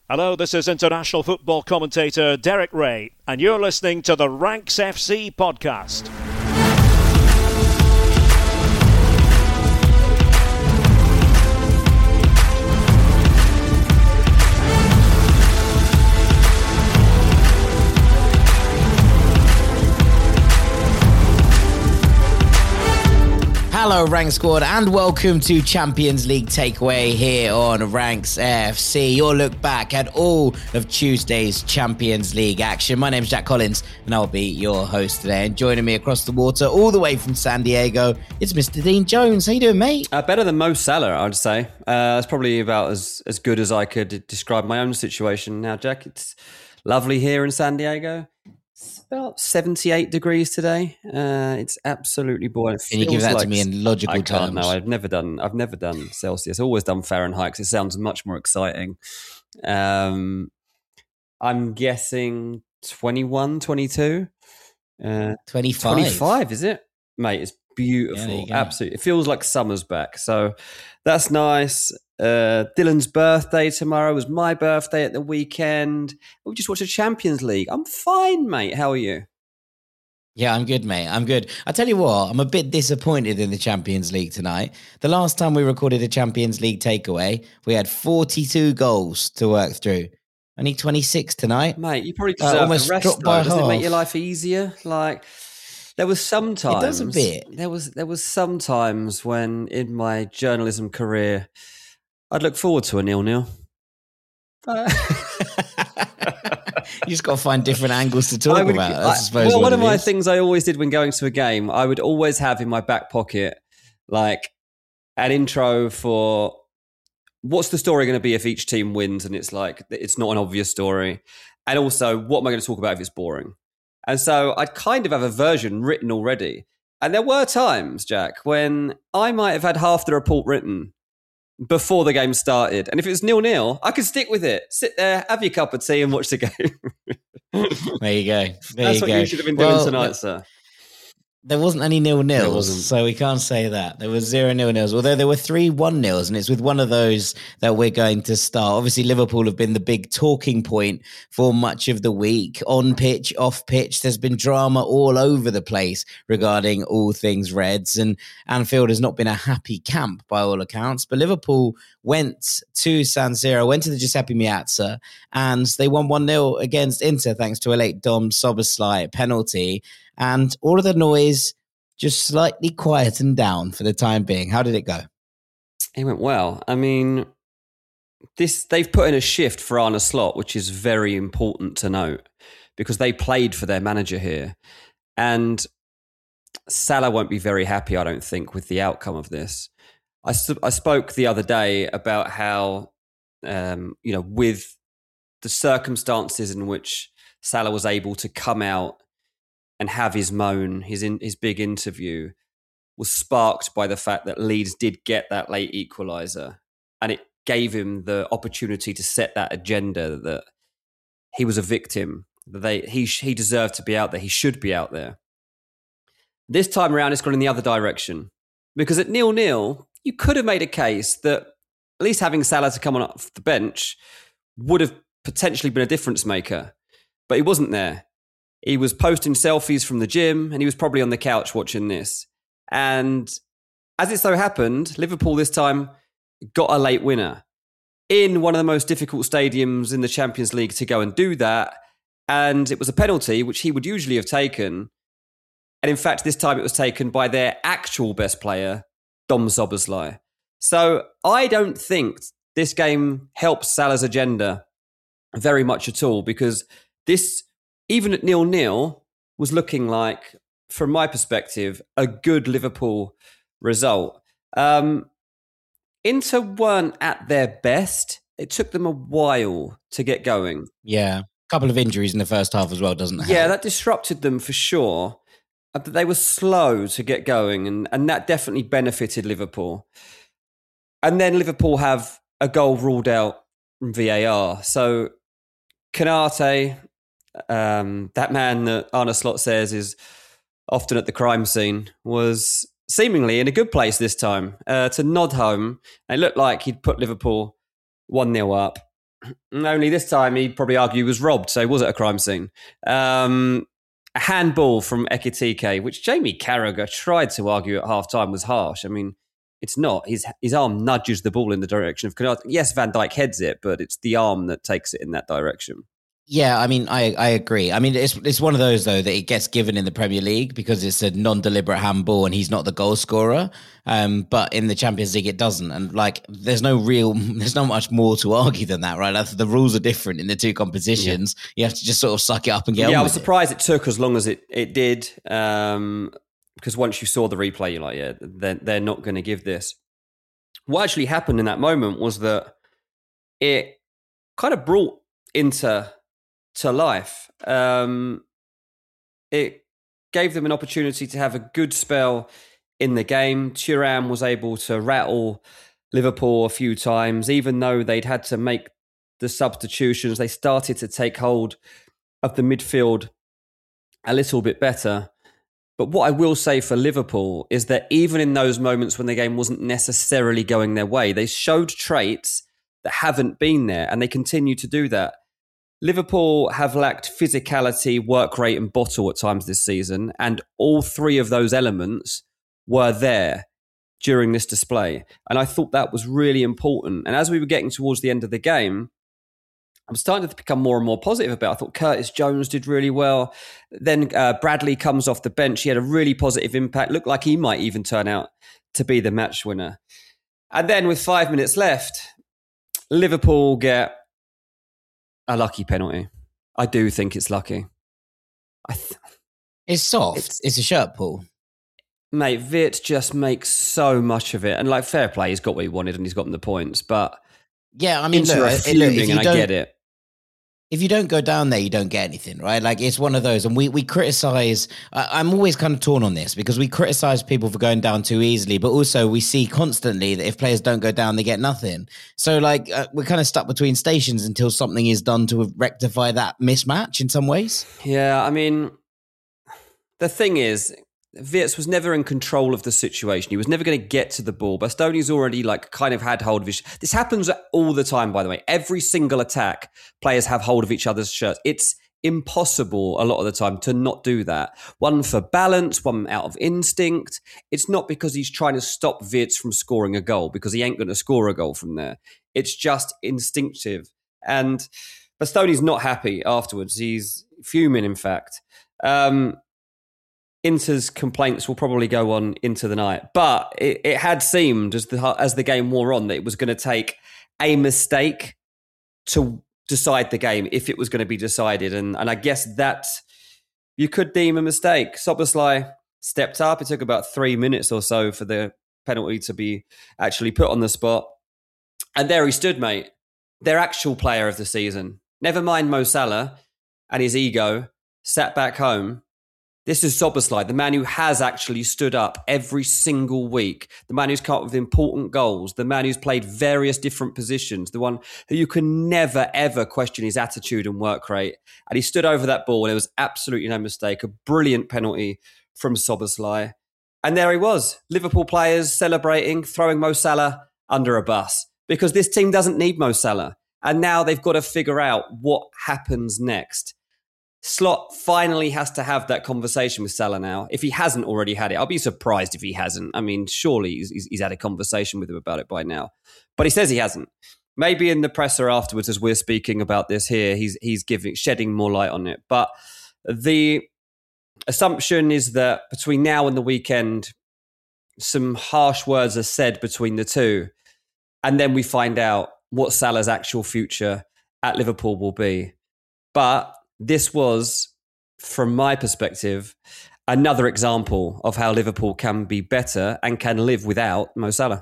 Hello, this is international football commentator Derek Ray, and you're listening to the Ranks FC podcast. Hello Ranks Squad and welcome to Champions League Takeaway here on Ranks FC. Your look back at all of Tuesday's Champions League action. My name's Jack Collins and I'll be your host today. And joining me across the water all the way from San Diego, it's Mr. Dean Jones. How you doing, mate? Better than Mo Salah, I'd say. It's probably about as good as I could describe my own situation. Now, Jack, it's lovely here in San Diego. It's about 78 degrees today. It's absolutely boiling. Can you give that to me in logical terms? No, I've never done Celsius. I've always done Fahrenheit because it sounds much more exciting. I'm guessing 21, 22. 25. 25, is it? Mate, it's beautiful. Yeah, absolutely. It feels like summer's back. So that's nice. Dylan's birthday tomorrow was my birthday at the weekend. We just watched the Champions League. I'm fine, mate. How are you? Yeah, I'm good, mate. I'm good. I tell you what, I'm a bit disappointed in the Champions League tonight. The last time we recorded a Champions League takeaway, we had 42 goals to work through. Only 26 tonight. Mate, you probably deserve almost the rest, dropped by Doesn't half. it make your life easier? Like, there was some times... It does a bit. There was some times when, in my journalism career, I'd look forward to a 0-0. You just got to find different angles to talk about. I suppose. Well, one of my things I always did when going to a game, I would always have in my back pocket like an intro for what's the story going to be if each team wins, and it's like it's not an obvious story, and also what am I going to talk about if it's boring. And so I'd kind of have a version written already. And there were times, Jack, when I might have had half the report written before the game started. And if it was 0-0, I could stick with it. Sit there, have your cup of tea and watch the game. There you go. That's what you should have been doing tonight, sir. There wasn't any 0-0s, There wasn't. so we can't say that. There was 0 0-0s, although there were 3 1-0s, and it's with one of those that we're going to start. Obviously, Liverpool have been the big talking point for much of the week. On pitch, off pitch, there's been drama all over the place regarding all things Reds, and Anfield has not been a happy camp by all accounts, but Liverpool went to San Siro, went to the Giuseppe Meazza, and they won 1-0 against Inter thanks to a late Dom Szoboszlai penalty. And all of the noise just slightly quietened down for the time being. How did it go? It went well. I mean, they've put in a shift for Arne Slot, which is very important to note because they played for their manager here. And Salah won't be very happy, I don't think, with the outcome of this. I spoke the other day about how, with the circumstances in which Salah was able to come out and have his moan, his big interview, was sparked by the fact that Leeds did get that late equaliser. And it gave him the opportunity to set that agenda that he was a victim, that he deserved to be out there, he should be out there. This time around, it's gone in the other direction. Because at 0-0, you could have made a case that at least having Salah to come on off the bench would have potentially been a difference maker. But he wasn't there. He was posting selfies from the gym and he was probably on the couch watching this. And as it so happened, Liverpool this time got a late winner in one of the most difficult stadiums in the Champions League to go and do that. And it was a penalty, which he would usually have taken. And in fact, this time it was taken by their actual best player, Dom Szoboszlai. So I don't think this game helps Salah's agenda very much at all, because this, even at 0-0, was looking like, from my perspective, a good Liverpool result. Inter weren't at their best. It took them a while to get going. Yeah, a couple of injuries in the first half as well, doesn't it? Yeah, that disrupted them for sure. But they were slow to get going, and that definitely benefited Liverpool. And then Liverpool have a goal ruled out from VAR. So Konate, that man that Arne Slot says is often at the crime scene, was seemingly in a good place this time to nod home. And it looked like he'd put Liverpool 1-0 up. Only this time he'd probably argue he was robbed, so was it a crime scene? A handball from Ekitike, which Jamie Carragher tried to argue at half-time was harsh. I mean, it's not. His arm nudges the ball in the direction of Konate. Yes, Van Dijk heads it, but it's the arm that takes it in that direction. Yeah, I mean, I agree. I mean, it's one of those, though, that it gets given in the Premier League because it's a non-deliberate handball and he's not the goal scorer. But in the Champions League, it doesn't. And like, there's not much more to argue than that, right? The rules are different in the two competitions. Yeah. You have to just sort of suck it up and get on with it. I was surprised it took as long as it did. Because once you saw the replay, you're like, yeah, they're not going to give this. What actually happened in that moment was that it kind of brought into life. It gave them an opportunity to have a good spell in the game. Thuram was able to rattle Liverpool a few times. Even though they'd had to make the substitutions, they started to take hold of the midfield a little bit better. But what I will say for Liverpool is that even in those moments when the game wasn't necessarily going their way, they showed traits that haven't been there, and they continue to do that. Liverpool have lacked physicality, work rate and bottle at times this season, and all three of those elements were there during this display. And I thought that was really important. And as we were getting towards the end of the game, I'm starting to become more and more positive about it. I thought Curtis Jones did really well. Then Bradley comes off the bench. He had a really positive impact. Looked like he might even turn out to be the match winner. And then with 5 minutes left, Liverpool get a lucky penalty. I do think it's lucky. It's soft. It's a shirt pull. Mate, Virt just makes so much of it. And like, fair play, he's got what he wanted and he's gotten the points. But yeah, I mean, look, and I get it. If you don't go down there, you don't get anything, right? Like, it's one of those. And we criticize, I'm always kind of torn on this because we criticize people for going down too easily, but also we see constantly that if players don't go down, they get nothing. So like, we're kind of stuck between stations until something is done to rectify that mismatch in some ways. Yeah, I mean, the thing is, Wirtz was never in control of the situation. He was never going to get to the ball. Bastoni's already like kind of had hold of his... This happens all the time, by the way. Every single attack, players have hold of each other's shirts. It's impossible a lot of the time to not do that. One for balance, one out of instinct. It's not because he's trying to stop Wirtz from scoring a goal, because he ain't going to score a goal from there. It's just instinctive. And Bastoni's not happy afterwards. He's fuming, in fact. Inter's complaints will probably go on into the night, but it had seemed as the game wore on that it was going to take a mistake to decide the game, if it was going to be decided, and I guess that you could deem a mistake. Szoboszlai stepped up. It took about 3 minutes or so for the penalty to be actually put on the spot, and there he stood, mate. Their actual player of the season. Never mind Mo Salah and his ego, sat back home. This is Szoboszlai, the man who has actually stood up every single week, the man who's come up with important goals, the man who's played various different positions, the one who you can never, ever question his attitude and work rate. And he stood over that ball, and there was absolutely no mistake. A brilliant penalty from Szoboszlai. And there he was, Liverpool players celebrating, throwing Mo Salah under a bus, because this team doesn't need Mo Salah. And now they've got to figure out what happens next. Slot finally has to have that conversation with Salah now. If he hasn't already had it, I'll be surprised if he hasn't. I mean, surely he's had a conversation with him about it by now. But he says he hasn't. Maybe in the presser afterwards, as we're speaking about this here, he's shedding more light on it. But the assumption is that between now and the weekend, some harsh words are said between the two. And then we find out what Salah's actual future at Liverpool will be. But this was, from my perspective, another example of how Liverpool can be better and can live without Mo Salah.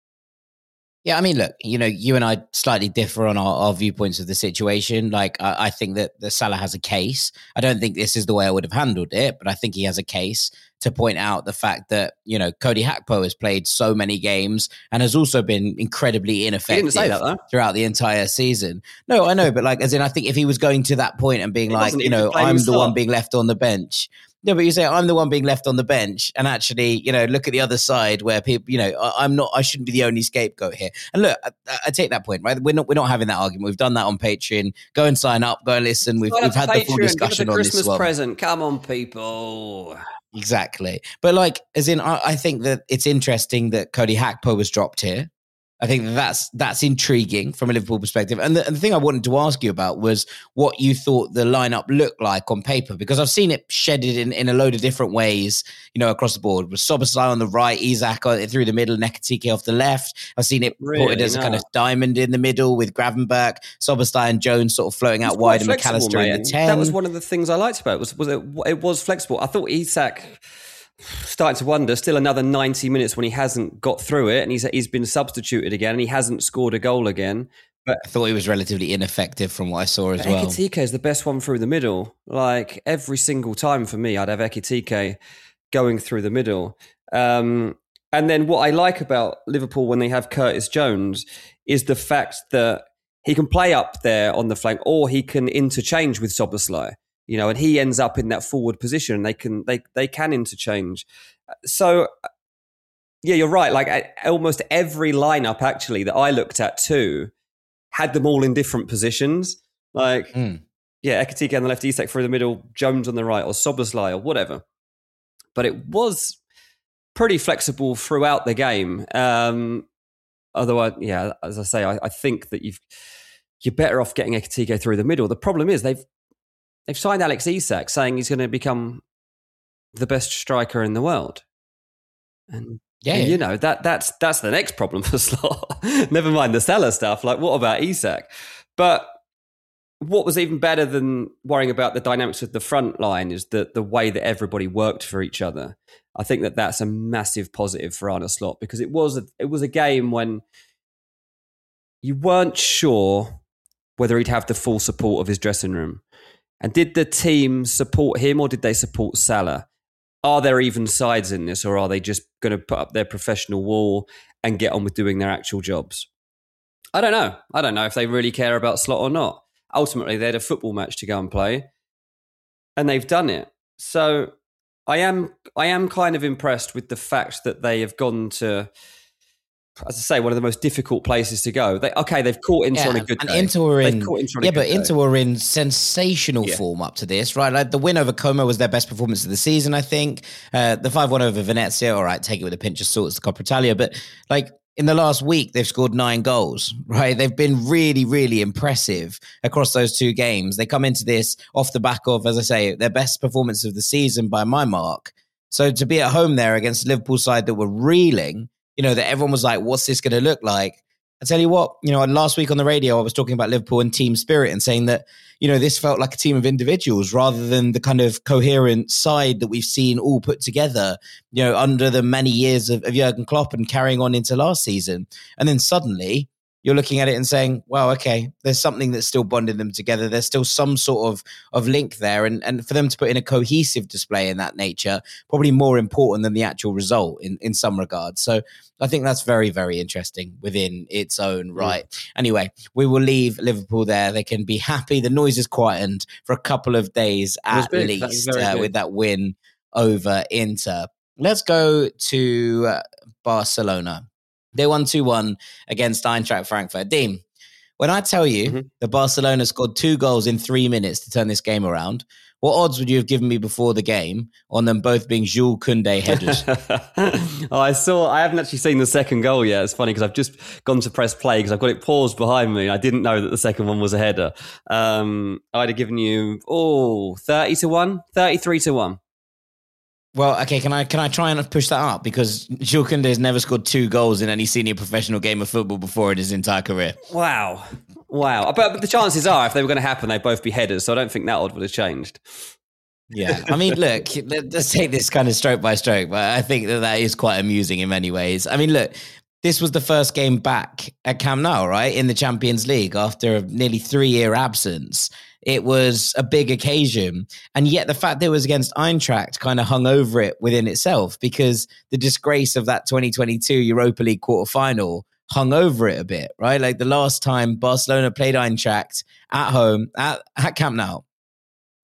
Yeah, I mean, look, you and I slightly differ on our viewpoints of the situation. Like, I think that Salah has a case. I don't think this is the way I would have handled it, but I think he has a case to point out the fact that, Cody Gakpo has played so many games and has also been incredibly ineffective. He didn't say that, though. Throughout the entire season. No, I know, but I think if he was going to that point and being like, I'm the one being left on the bench, No, but you say I'm the one being left on the bench, and actually, look at the other side where people, I shouldn't be the only scapegoat here. And look, I take that point, right? We're not having that argument. We've done that on Patreon. Go and sign up. Go and listen. We've had the full discussion on this one. Christmas present. Come on, people. Exactly. But I think that it's interesting that Cody Gakpo was dropped here. I think that's intriguing from a Liverpool perspective. And the thing I wanted to ask you about was what you thought the lineup looked like on paper, because I've seen it shedded in a load of different ways, across the board. With Szoboszlai on the right, Isak through the middle, Ekitike off the left. I've seen it ported as a kind of diamond in the middle with Gravenberch, Szoboszlai and Jones sort of floating out wide, and McAllister in the 10. That was one of the things I liked about it. It was flexible. I thought Isak, starting to wonder, still another 90 minutes when he hasn't got through it, and he's been substituted again, and he hasn't scored a goal again. But I thought he was relatively ineffective from what I saw as well. Ekitike is the best one through the middle. Like every single time for me, I'd have Ekitike going through the middle. And then what I like about Liverpool when they have Curtis Jones is the fact that he can play up there on the flank, or he can interchange with Szoboszlai. And he ends up in that forward position, and they can interchange. So, yeah, you're right. Like almost every lineup actually that I looked at too had them all in different positions. Like, Ekitike on the left, Isak through the middle, Jones on the right, or Szoboszlai or whatever. But it was pretty flexible throughout the game. Although, as I say, I think that you're better off getting Ekitike through the middle. The problem is they've signed Alex Isak, saying he's going to become the best striker in the world. And that's the next problem for Slot. Never mind the Salah stuff. Like, what about Isak? But what was even better than worrying about the dynamics of the front line is the way that everybody worked for each other. I think that's a massive positive for Arne Slot, because it was a game when you weren't sure whether he'd have the full support of his dressing room. And did the team support him, or did they support Salah? Are there even sides in this, or are they just going to put up their professional wall and get on with doing their actual jobs? I don't know. I don't know if they really care about Slot or not. Ultimately, they had a football match to go and play, and they've done it. So I am kind of impressed with the fact that they have gone to, as I say, one of the most difficult places to go. They've caught Inter on a good day. Inter were in sensational form up to this, right? Like the win over Como was their best performance of the season, I think. The 5-1 over Venezia, all right, take it with a pinch of salt, it's the Coppa Italia. But like in the last week, they've scored 9 goals, right? They've been really, really impressive across those 2 games. They come into this off the back of, as I say, their best performance of the season by my mark. So to be at home there against a Liverpool side that were reeling, that everyone was like, what's this going to look like? I tell you what, last week on the radio, I was talking about Liverpool and team spirit and saying that, this felt like a team of individuals rather than the kind of coherent side that we've seen all put together, under the many years of Jurgen Klopp and carrying on into last season. And then suddenly you're looking at it and saying, wow, okay, there's something that's still bonding them together. There's still some sort of link there. And for them to put in a cohesive display in that nature, probably more important than the actual result in some regards. So I think that's very, very interesting within its own right. Anyway, we will leave Liverpool there. They can be happy. The noise is quietened for a couple of days at least with that win over Inter. Let's go to Barcelona. They won 2-1 against Eintracht Frankfurt. Dean, when I tell you that Barcelona scored 2 goals in 3 minutes to turn this game around, what odds would you have given me before the game on them both being Jules Koundé headers? I haven't actually seen the second goal yet. It's funny because I've just gone to press play because I've got it paused behind me. I didn't know that the second one was a header. I'd have given you 30-1, 33-1. Well, okay, can I try and push that up? Because Jules Koundé has never scored 2 goals in any senior professional game of football before in his entire career. Wow. But the chances are, if they were going to happen, they'd both be headers, so I don't think that odd would have changed. Yeah, I mean, look, let's take this kind of stroke by stroke, but I think that is quite amusing in many ways. I mean, look, this was the first game back at Camp Nou, right, in the Champions League after a nearly 3-year absence. It was a big occasion. And yet the fact that it was against Eintracht kind of hung over it within itself, because the disgrace of that 2022 Europa League quarterfinal hung over it a bit, right? Like the last time Barcelona played Eintracht at home at Camp Nou,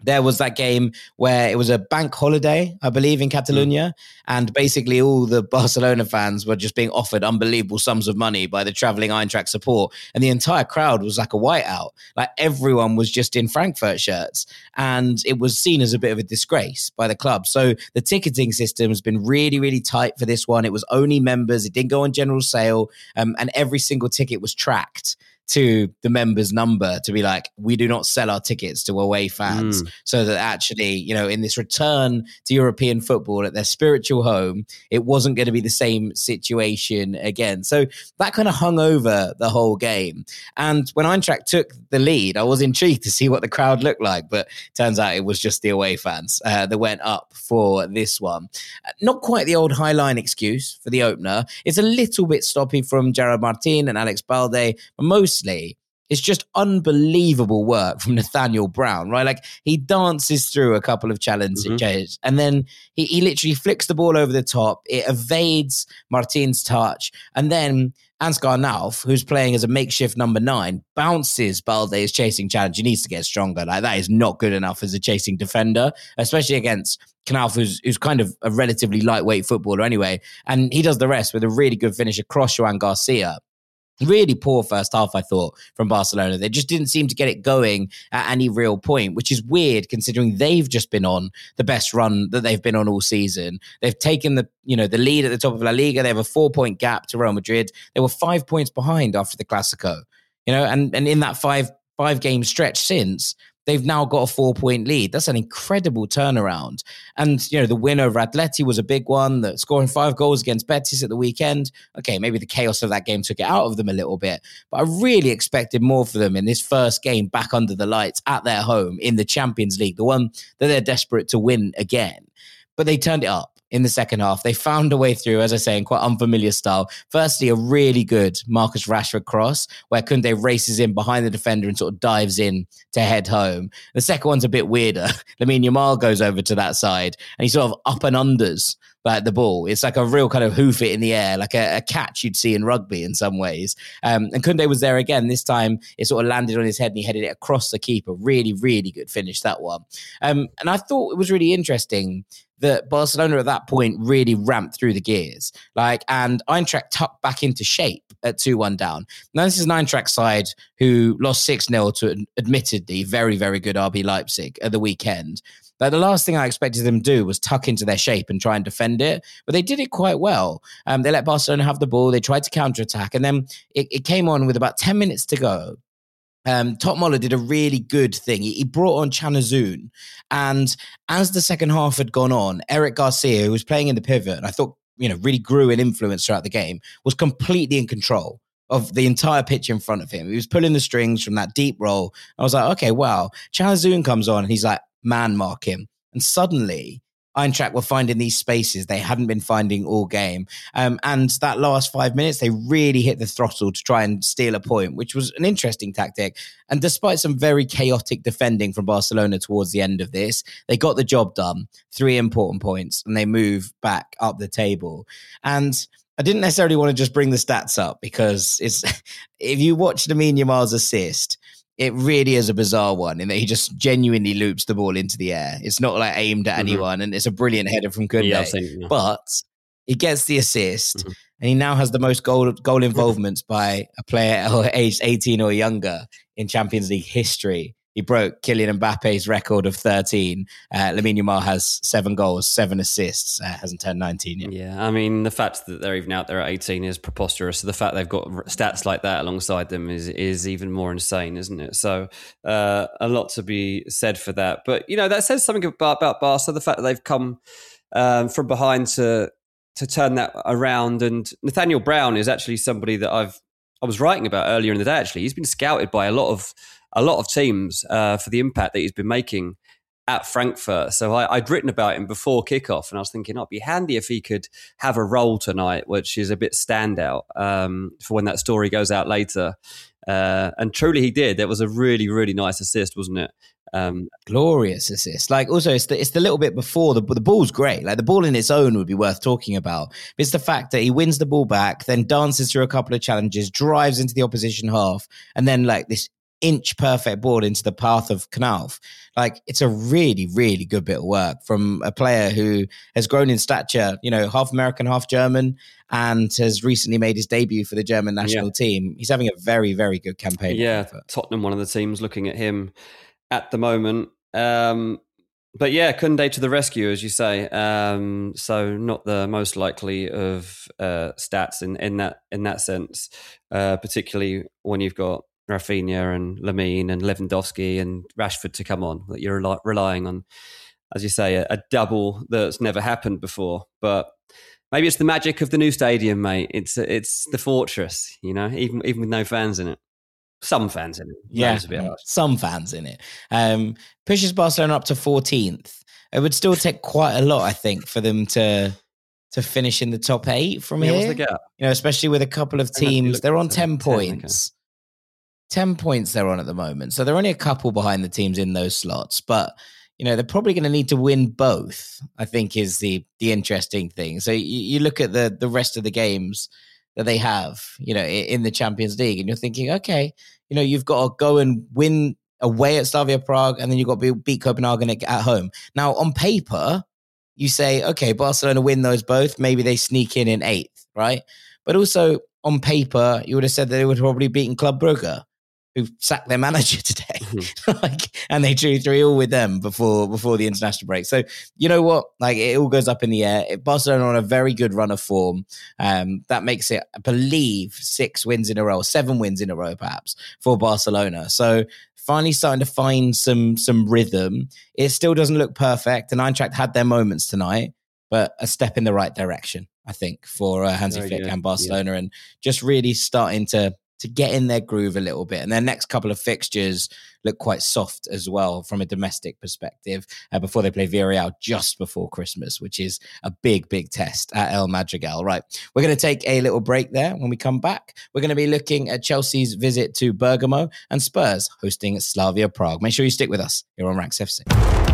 There was that game where it was a bank holiday, I believe, in Catalonia. And basically all the Barcelona fans were just being offered unbelievable sums of money by the traveling Eintracht support. And the entire crowd was like a whiteout. Like everyone was just in Frankfurt shirts. And it was seen as a bit of a disgrace by the club. So the ticketing system has been really, really tight for this one. It was only members. It didn't go on general sale. And every single ticket was tracked to the members' number to be like, we do not sell our tickets to away fans. So that actually, you know, in this return to European football at their spiritual home, it wasn't going to be the same situation again. So that kind of hung over the whole game. And when Eintracht took the lead, I was intrigued to see what the crowd looked like, but turns out it was just the away fans that went up for this one. Not quite the old Highline excuse for the opener. It's a little bit sloppy from Gerard Martin and Alex Balde, but mostly it's just unbelievable work from Nathaniel Brown, right? Like he dances through a couple of challenges and then he literally flicks the ball over the top. It evades Martin's touch. And then Ansgar Nauf, who's playing as a makeshift number 9, bounces Balde's chasing challenge. He needs to get stronger. Like that is not good enough as a chasing defender, especially against Knauf, who's kind of a relatively lightweight footballer anyway. And he does the rest with a really good finish across Joan Garcia. Really poor first half, I thought, from Barcelona. They just didn't seem to get it going at any real point, which is weird considering they've just been on the best run that they've been on all season. They've taken the lead at the top of La Liga. They have a 4-point gap to Real Madrid. They were 5 points behind after the Clásico, and in that five game stretch since, they've now got a 4-point lead. That's an incredible turnaround. And, the win over Atleti was a big one. That scoring 5 goals against Betis at the weekend. Okay, maybe the chaos of that game took it out of them a little bit. But I really expected more for them in this first game back under the lights at their home in the Champions League, the one that they're desperate to win again. But they turned it up in the second half. They found a way through, as I say, in quite unfamiliar style. Firstly, a really good Marcus Rashford cross where Koundé races in behind the defender and sort of dives in to head home. The second one's a bit weirder. Lamine Yamal goes over to that side and he sort of up and unders the ball. It's like a real kind of hoof it in the air, like a catch you'd see in rugby in some ways. And Koundé was there again. This time it sort of landed on his head and he headed it across the keeper. Really, really good finish, that one. And I thought it was really interesting that Barcelona at that point really ramped through the gears. And Eintracht tucked back into shape at 2-1 down. Now, this is an Eintracht side who lost 6-0 to admittedly very, very good RB Leipzig at the weekend. But the last thing I expected them to do was tuck into their shape and try and defend it. But they did it quite well. They let Barcelona have the ball. They tried to counterattack. And then it came on with about 10 minutes to go. Top Moller did a really good thing. He brought on Chanazun. And as the second half had gone on, Eric Garcia, who was playing in the pivot, and I thought, really grew in influence throughout the game, was completely in control of the entire pitch in front of him. He was pulling the strings from that deep roll. I was like, okay, wow. Chanazun comes on and he's like, man mark him. And suddenly Eintracht were finding these spaces they hadn't been finding all game. And that last 5 minutes, they really hit the throttle to try and steal a point, which was an interesting tactic. And despite some very chaotic defending from Barcelona towards the end of this, they got the job done. 3 important points, and they move back up the table. And I didn't necessarily want to just bring the stats up because if you watch Lamine Yamal's assist, it really is a bizarre one in that he just genuinely loops the ball into the air. It's not like aimed at anyone, and it's a brilliant header from Koundé. But he gets the assist, and he now has the most goal involvements by a player aged 18 or younger in Champions League history. He broke Kylian Mbappe's record of 13. Lamine Yamal has 7 goals, 7 assists, hasn't turned 19 yet. Yeah, I mean, the fact that they're even out there at 18 is preposterous. So the fact they've got stats like that alongside them is even more insane, isn't it? So a lot to be said for that. But, that says something about Barca, the fact that they've come from behind to turn that around. And Nathaniel Brown is actually somebody that I was writing about earlier in the day, actually. He's been scouted by a lot of teams for the impact that he's been making at Frankfurt. So I'd written about him before kickoff, and I was thinking it'd be handy if he could have a role tonight, which is a bit standout for when that story goes out later. And truly he did. That was a really, really nice assist, wasn't it? Glorious assist. Also, it's the little bit before the ball's great. The ball in its own would be worth talking about. But it's the fact that he wins the ball back, then dances through a couple of challenges, drives into the opposition half, and then this inch perfect ball into the path of Knauf. Like, it's a really, really good bit of work from a player who has grown in stature, half American, half German, and has recently made his debut for the German national team. He's having a very, very good campaign. Yeah, Tottenham, one of the teams looking at him at the moment. But yeah, Koundé to the rescue, as you say. So not the most likely of stats in that sense, particularly when you've got Rafinha and Lamine and Lewandowski and Rashford to come on, that you're relying on, as you say, a double that's never happened before. But maybe it's the magic of the new stadium, mate. It's the fortress, even with no fans in it. Some fans in it. Yeah, some fans in it. Pushes Barcelona up to 14th. It would still take quite a lot, I think, for them to finish in the top 8 from here. What's the gap? Especially with a couple of teams. They're on 10 points. Okay. 10 points they're on at the moment. So they're only a couple behind the teams in those slots. But, they're probably going to need to win both, I think, is the interesting thing. So you look at the rest of the games that they have, in the Champions League, and you're thinking, okay, you've got to go and win away at Slavia Prague, and then you've got to beat Copenhagen at home. Now, on paper, you say, okay, Barcelona win those both. Maybe they sneak in 8th, right? But also, on paper, you would have said that they would have probably beaten Club Brugge, who sacked their manager today. And they drew 3-3 with them before the international break. So, you know what? It all goes up in the air. Barcelona on a very good run of form. That makes it, I believe, 7 wins in a row, perhaps, for Barcelona. So finally starting to find some rhythm. It still doesn't look perfect. And Eintracht had their moments tonight, but a step in the right direction, I think, for Hansi Flick and Barcelona, and just really starting to get in their groove a little bit. And their next couple of fixtures look quite soft as well from a domestic perspective before they play Villarreal just before Christmas, which is a big, big test at El Madrigal. Right. We're going to take a little break there. When we come back, we're going to be looking at Chelsea's visit to Bergamo and Spurs hosting Slavia Prague. Make sure you stick with us here on Ranks FC.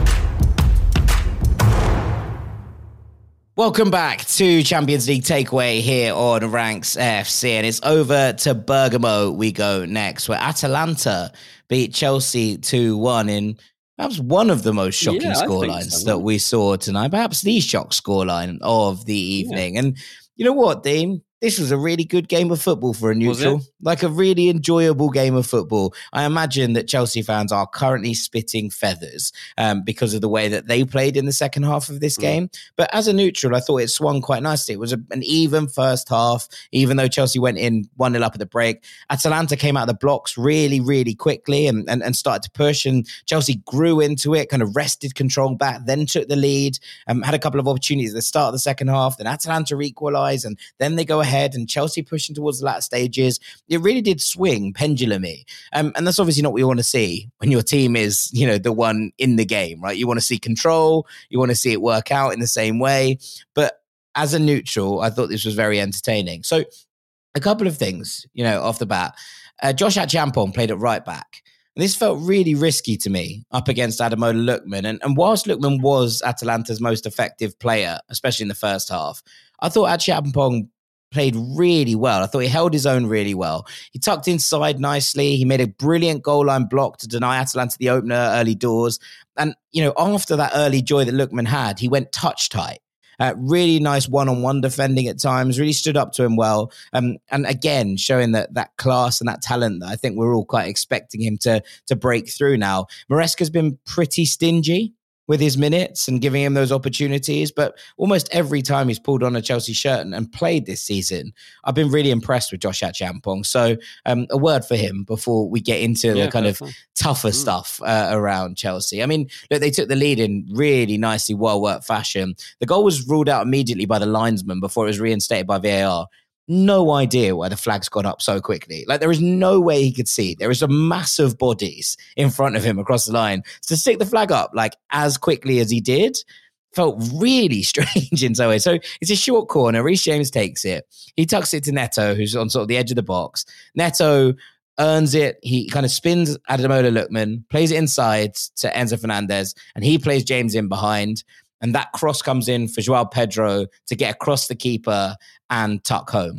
Welcome back to Champions League Takeaway here on Ranks FC, and it's over to Bergamo we go next, where Atalanta beat Chelsea 2-1 in perhaps one of the most shocking scorelines that we saw tonight, perhaps the shock scoreline of the evening. And you know what, Dean? This was a really good game of football for a neutral, like a really enjoyable game of football. I imagine that Chelsea fans are currently spitting feathers because of the way that they played in the second half of this game. But as a neutral, I thought it swung quite nicely. It was an even first half, even though Chelsea went in 1-0 up at the break. Atalanta came out of the blocks really, really quickly and started to push, and Chelsea grew into it, kind of wrested control back, then took the lead, had a couple of opportunities at the start of the second half, then Atalanta equalised, and then they go ahead, and Chelsea pushing towards the latter stages. It really did swing pendulum-y. And that's obviously not what you want to see when your team is, the one in the game, right? You want to see control. You want to see it work out in the same way. But as a neutral, I thought this was very entertaining. So a couple of things, off the bat. Josh Achampong played at right back. And this felt really risky to me up against Ademola Lookman. And whilst Lookman was Atalanta's most effective player, especially in the first half, I thought Achampong played really well. I thought he held his own really well. He tucked inside nicely. He made a brilliant goal line block to deny Atalanta the opener early doors. And, after that early joy that Lookman had, he went touch tight. Really nice one-on-one defending at times, really stood up to him well. And again, showing that class and that talent that I think we're all quite expecting him to break through now. Maresca's been pretty stingy with his minutes and giving him those opportunities. But almost every time he's pulled on a Chelsea shirt and played this season, I've been really impressed with Josh Achampong. So a word for him before we get into the kind of tougher stuff around Chelsea. I mean, look, they took the lead in really nicely, well-worked fashion. The goal was ruled out immediately by the linesman before it was reinstated by VAR. No idea why the flag's gone up so quickly. There is no way he could see. There is a massive bodies in front of him across the line. So to stick the flag up as quickly as he did felt really strange in some way. So it's a short corner. Reece James takes it. He tucks it to Neto, who's on sort of the edge of the box. Neto earns it. He kind of spins Ademola Lookman, plays it inside to Enzo Fernandez, and he plays James in behind. And that cross comes in for Joao Pedro to get across the keeper and tuck home.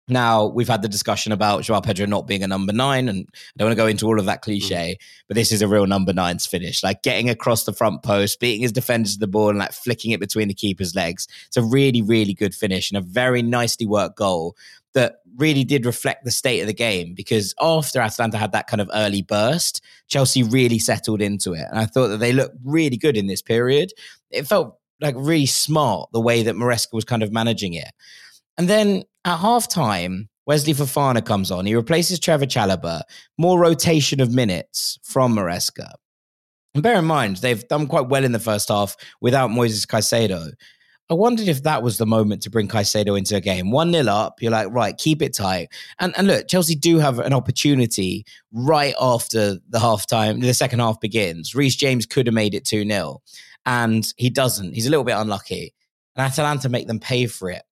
Now, we've had the discussion about Joao Pedro not being a number 9, and I don't want to go into all of that cliche, but this is a real number 9's finish. Like getting across the front post, beating his defenders to the ball and like flicking it between the keeper's legs. It's a really, really good finish and a very nicely worked goal that really did reflect the state of the game, because after Atalanta had that kind of early burst, Chelsea really settled into it. And I thought that they looked really good in this period. It felt like really smart the way that Maresca was kind of managing it. And then at halftime, Wesley Fofana comes on. He replaces Trevor Chalobah. More rotation of minutes from Maresca. And bear in mind, they've done quite well in the first half without Moises Caicedo. I wondered if that was the moment to bring Caicedo into a game. 1-0 up, you're like, right, keep it tight. And look, Chelsea do have an opportunity right after the second half begins. Reece James could have made it 2-0, and he doesn't. He's a little bit unlucky. And Atalanta make them pay for it,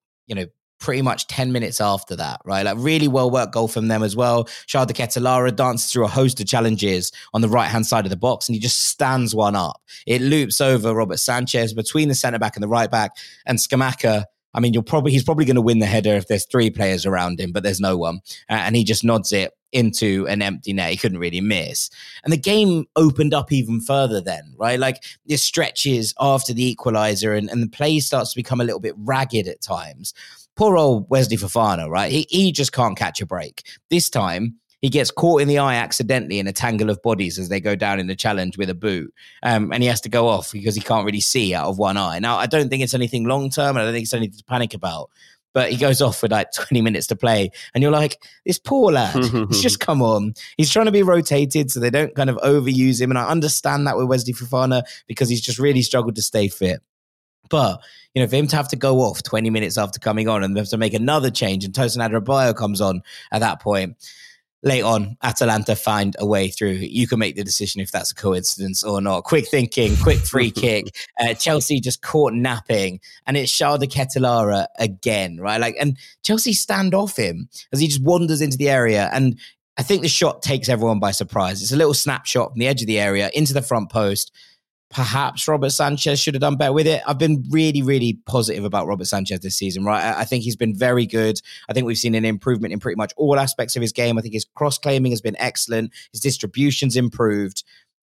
pretty much 10 minutes after that, right? Like really well-worked goal from them as well. Charles de Ketelaere dances through a host of challenges on the right-hand side of the box, and he just stands one up. It loops over Robert Sanchez between the centre-back and the right-back, and Scamacca, I mean, he's probably going to win the header if there's 3 players around him, but there's no one. And he just nods it into an empty net. He couldn't really miss. And the game opened up even further then, right? Like this stretches after the equaliser, and the play starts to become a little bit ragged at times. Poor old Wesley Fofana, right? He just can't catch a break. This time, he gets caught in the eye accidentally in a tangle of bodies as they go down in the challenge with a boot. And he has to go off because he can't really see out of one eye. Now, I don't think it's anything long-term. I don't think it's anything to panic about. But he goes off with like 20 minutes to play. And you're like, this poor lad, he's just come on. He's trying to be rotated so they don't kind of overuse him. And I understand that with Wesley Fofana because he's just really struggled to stay fit. But, for him to have to go off 20 minutes after coming on and have to make another change, and Tosin Adarabioyo comes on at that point, late on, Atalanta find a way through. You can make the decision if that's a coincidence or not. Quick thinking, quick free kick. Chelsea just caught napping, and it's Charles de Ketelaere again, right? And Chelsea stand off him as he just wanders into the area, and I think the shot takes everyone by surprise. It's a little snapshot from the edge of the area into the front post. Perhaps Robert Sanchez should have done better with it. I've been really, really positive about Robert Sanchez this season, right? I think he's been very good. I think we've seen an improvement in pretty much all aspects of his game. I think his cross-claiming has been excellent. His distribution's improved.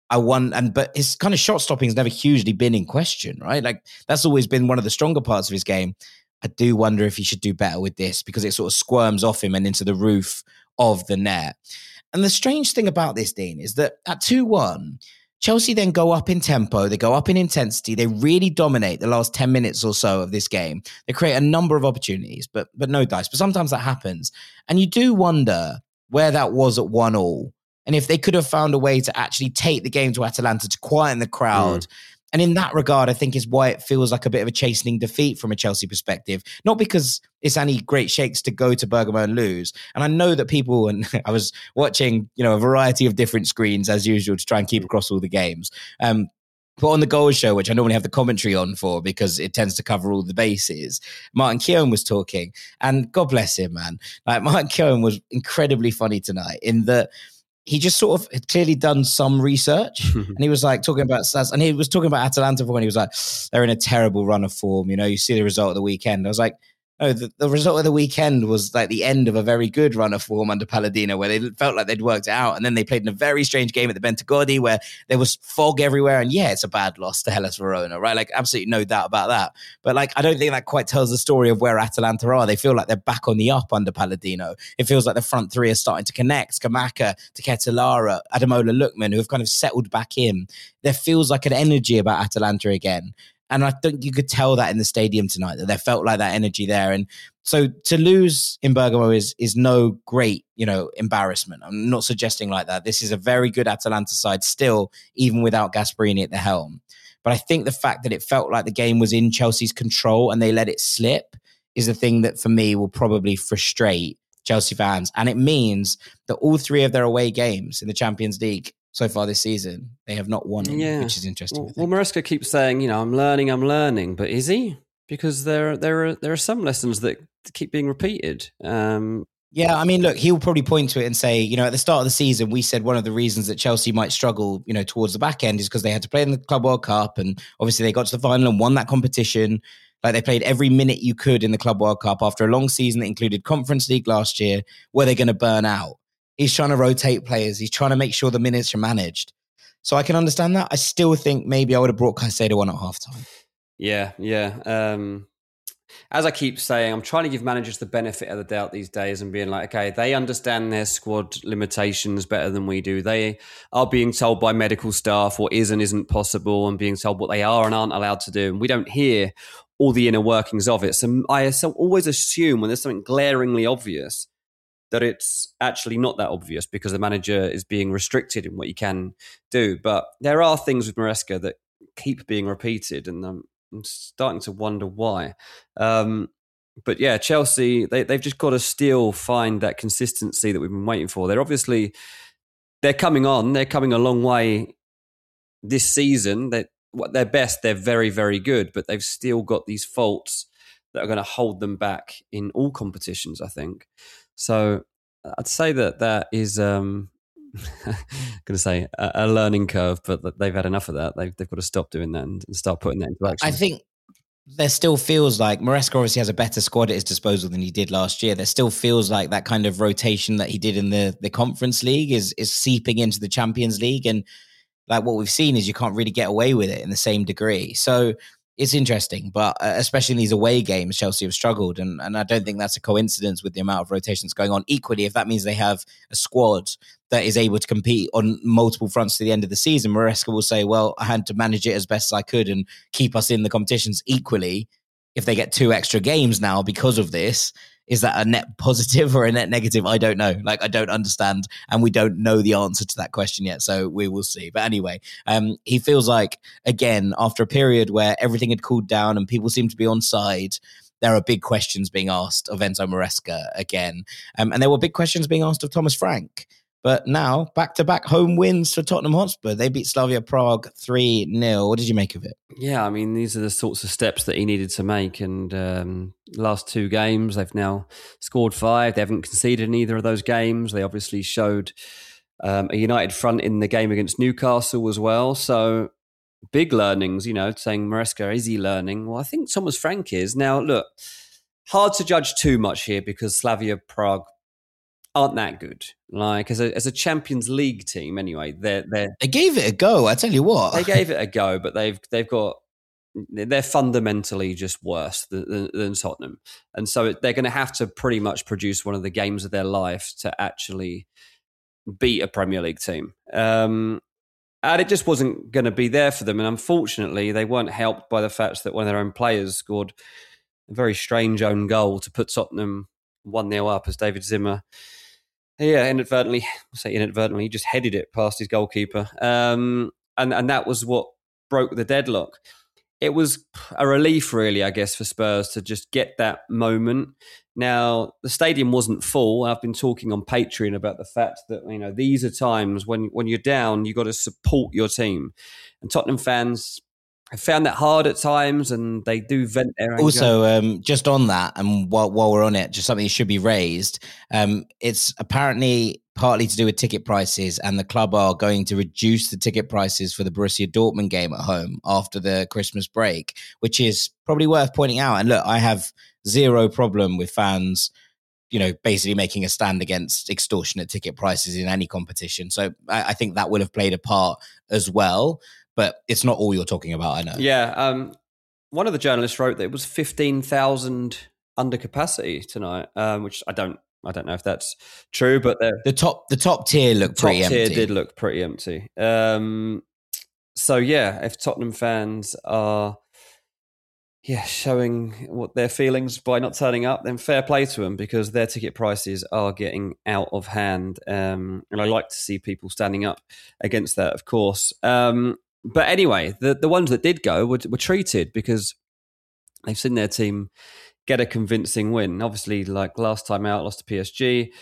But his kind of shot stopping has never hugely been in question, right? Like that's always been one of the stronger parts of his game. I do wonder if he should do better with this because it sort of squirms off him and into the roof of the net. And the strange thing about this, Dean, is that at 2-1, Chelsea then go up in tempo, they go up in intensity, they really dominate the last 10 minutes or so of this game. They create a number of opportunities, but no dice. But sometimes that happens. And you do wonder where that was at 1-1, and if they could have found a way to actually take the game to Atalanta to quieten the crowd. And in that regard, I think is why it feels like a bit of a chastening defeat from a Chelsea perspective. Not because it's any great shakes to go to Bergamo and lose. And I know that people, and I was watching, a variety of different screens as usual to try and keep across all the games. But on the Goals Show, which I normally have the commentary on for because it tends to cover all the bases, Martin Keown was talking, and God bless him, man. Like Martin Keown was incredibly funny tonight in that he just sort of had clearly done some research, and he was like talking about stats, and he was talking about Atalanta when he was like, they're in a terrible run of form. You see the result of the weekend. I was like, no, the result of the weekend was like the end of a very good run of form under Palladino, where they felt like they'd worked it out. And then they played in a very strange game at the Bentegodi where there was fog everywhere. And yeah, it's a bad loss to Hellas Verona, right? Like absolutely no doubt about that. But like, I don't think that quite tells the story of where Atalanta are. They feel like they're back on the up under Palladino. It feels like the front three are starting to connect. Scamacca, de Ketelaere, Ademola Lookman, who have kind of settled back in. There feels like an energy about Atalanta again. And I think you could tell that in the stadium tonight, that there felt like that energy there. And so to lose in Bergamo is no great, embarrassment. I'm not suggesting like that. This is a very good Atalanta side still, even without Gasperini at the helm. But I think the fact that it felt like the game was in Chelsea's control and they let it slip is the thing that for me will probably frustrate Chelsea fans. And it means that all 3 of their away games in the Champions League so far this season, they have not won any, which is interesting. Well, Maresca keeps saying, I'm learning, but is he? Because there are some lessons that keep being repeated. Yeah, I mean, look, he'll probably point to it and say, at the start of the season, we said one of the reasons that Chelsea might struggle, towards the back end is because they had to play in the Club World Cup, and obviously they got to the final and won that competition. Like they played every minute you could in the Club World Cup after a long season that included Conference League last year. Were they going to burn out? He's trying to rotate players. He's trying to make sure the minutes are managed. So I can understand that. I still think maybe I would have brought Caicedo on at halftime. Yeah. As I keep saying, I'm trying to give managers the benefit of the doubt these days and being like, okay, they understand their squad limitations better than we do. They are being told by medical staff what is and isn't possible and being told what they are and aren't allowed to do. And we don't hear all the inner workings of it. So I always assume when there's something glaringly obvious that it's actually not that obvious because the manager is being restricted in what he can do. But there are things with Maresca that keep being repeated, and I'm starting to wonder why. But yeah, Chelsea, they've just got to still find that consistency that we've been waiting for. They're coming on. They're coming a long way this season. They're best. They're very, very good, but they've still got these faults that are going to hold them back in all competitions, I think. So I'd say that is, I'm going to say a learning curve, but they've had enough of that. They've got to stop doing that and start putting that into action. I think there still feels like Maresca obviously has a better squad at his disposal than he did last year. There still feels like that kind of rotation that he did in the Conference League is seeping into the Champions League. And like what we've seen is you can't really get away with it in the same degree. So it's interesting, but especially in these away games, Chelsea have struggled. And I don't think that's a coincidence with the amount of rotations going on. Equally, if that means they have a squad that is able to compete on multiple fronts to the end of the season, Maresca will say, well, I had to manage it as best as I could and keep us in the competitions. Equally, if they get 2 extra games now because of this, is that a net positive or a net negative? I don't know. Like, I don't understand. And we don't know the answer to that question yet. So we will see. But anyway, he feels like, again, after a period where everything had cooled down and people seem to be on side, there are big questions being asked of Enzo Maresca again. And there were big questions being asked of Thomas Frank. But now, back-to-back home wins for Tottenham Hotspur. They beat Slavia Prague 3-0. What did you make of it? Yeah, I mean, these are the sorts of steps that he needed to make. And last 2 games, they've now scored 5. They haven't conceded in either of those games. They obviously showed a united front in the game against Newcastle as well. So big learnings, saying Maresca, is he learning? Well, I think Thomas Frank is. Now, look, hard to judge too much here because Slavia Prague aren't that good. Like as a Champions League team, anyway, they gave it a go. I tell you what, they gave it a go, but they're fundamentally just worse than Tottenham, and so they're going to have to pretty much produce one of the games of their life to actually beat a Premier League team. And it just wasn't going to be there for them. And unfortunately, they weren't helped by the fact that one of their own players scored a very strange own goal to put Tottenham 1-0 up as David Zimmer. Yeah, inadvertently, he just headed it past his goalkeeper. And that was what broke the deadlock. It was a relief, really, I guess, for Spurs to just get that moment. Now, the stadium wasn't full. I've been talking on Patreon about the fact that, these are times when you're down, you've got to support your team. And Tottenham fans have found that hard at times, and they do vent their anger. Also, just on that, and while we're on it, just something that should be raised. It's apparently partly to do with ticket prices, and the club are going to reduce the ticket prices for the Borussia Dortmund game at home after the Christmas break, which is probably worth pointing out. And look, I have zero problem with fans, basically making a stand against extortionate ticket prices in any competition. So I think that would have played a part as well. But it's not all you're talking about, I know. Yeah. One of the journalists wrote that it was 15,000 under capacity tonight, which I don't know if that's true, but the top tier looked pretty empty. The top tier did look pretty empty. So yeah, if Tottenham fans are showing what their feelings by not turning up, then fair play to them, because their ticket prices are getting out of hand. And I like to see people standing up against that, of course. But anyway, the ones that did go were treated because they've seen their team get a convincing win. Obviously, like last time out, lost to PSG.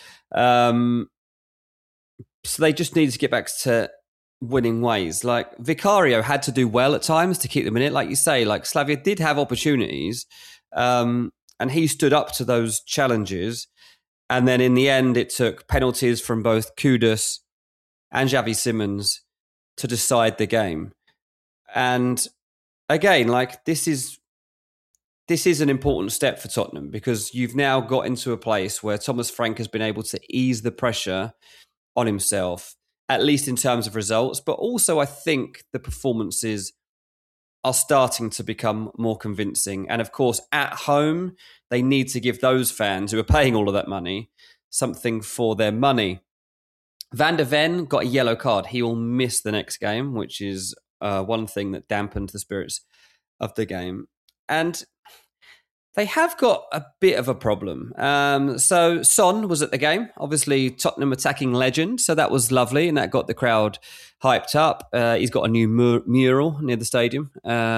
So they just needed to get back to winning ways. Like Vicario had to do well at times to keep them in it. Like you say, like Slavia did have opportunities, and he stood up to those challenges. And then in the end, it took penalties from both Kudus and Xavi Simons to decide the game. And again, like this is this is an important step for Tottenham because you've now got into a place where Thomas Frank has been able to ease the pressure on himself, at least in terms of results. But also, I think the performances are starting to become more convincing. And of course, at home, they need to give those fans who are paying all of that money something for their money. Van der Ven got a yellow card. He will miss the next game, which is one thing that dampened the spirits of the game. And they have got a bit of a problem. So Son was at the game, obviously Tottenham attacking legend. So that was lovely, and that got the crowd hyped up. He's got a new mural near the stadium.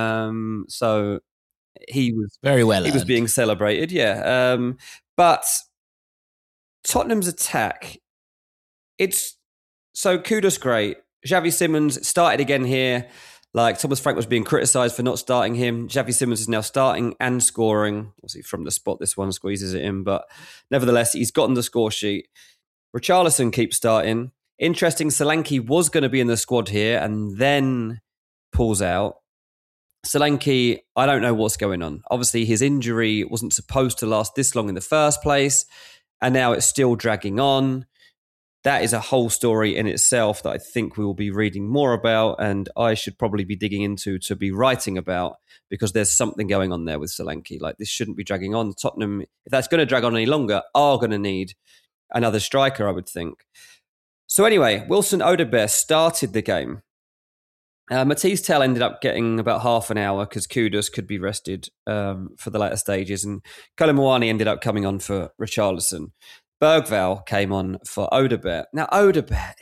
So he was very well. He was being celebrated, yeah. But Tottenham's attack, it's so Kudus great. Xavi Simons started again here. Like Thomas Frank was being criticised for not starting him. Xavi Simons is now starting and scoring. Obviously from the spot, this one squeezes it in. But nevertheless, he's gotten the score sheet. Richarlison keeps starting. Interesting, Solanke was going to be in the squad here and then pulls out. Solanke, I don't know what's going on. Obviously, his injury wasn't supposed to last this long in the first place. And now it's still dragging on. That is a whole story in itself that I think we will be reading more about, and I should probably be digging into to be writing about, because there's something going on there with Solanke. Like, this shouldn't be dragging on. Tottenham, if that's going to drag on any longer, are going to need another striker, I would think. So anyway, Wilson Odobert started the game. Matisse Tell ended up getting about half an hour because Kudus could be rested for the later stages, and Kolo Muani ended up coming on for Richarlison. Bergvall came on for Odobert. Now, Odobert,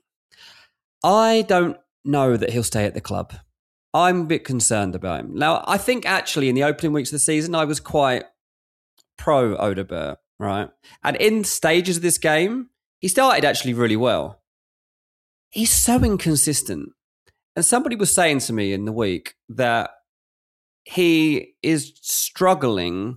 I don't know that he'll stay at the club. I'm a bit concerned about him. Now, I think actually in the opening weeks of the season, I was quite pro Odobert, right? And in stages of this game, he started actually really well. He's so inconsistent. And somebody was saying to me in the week that he is struggling.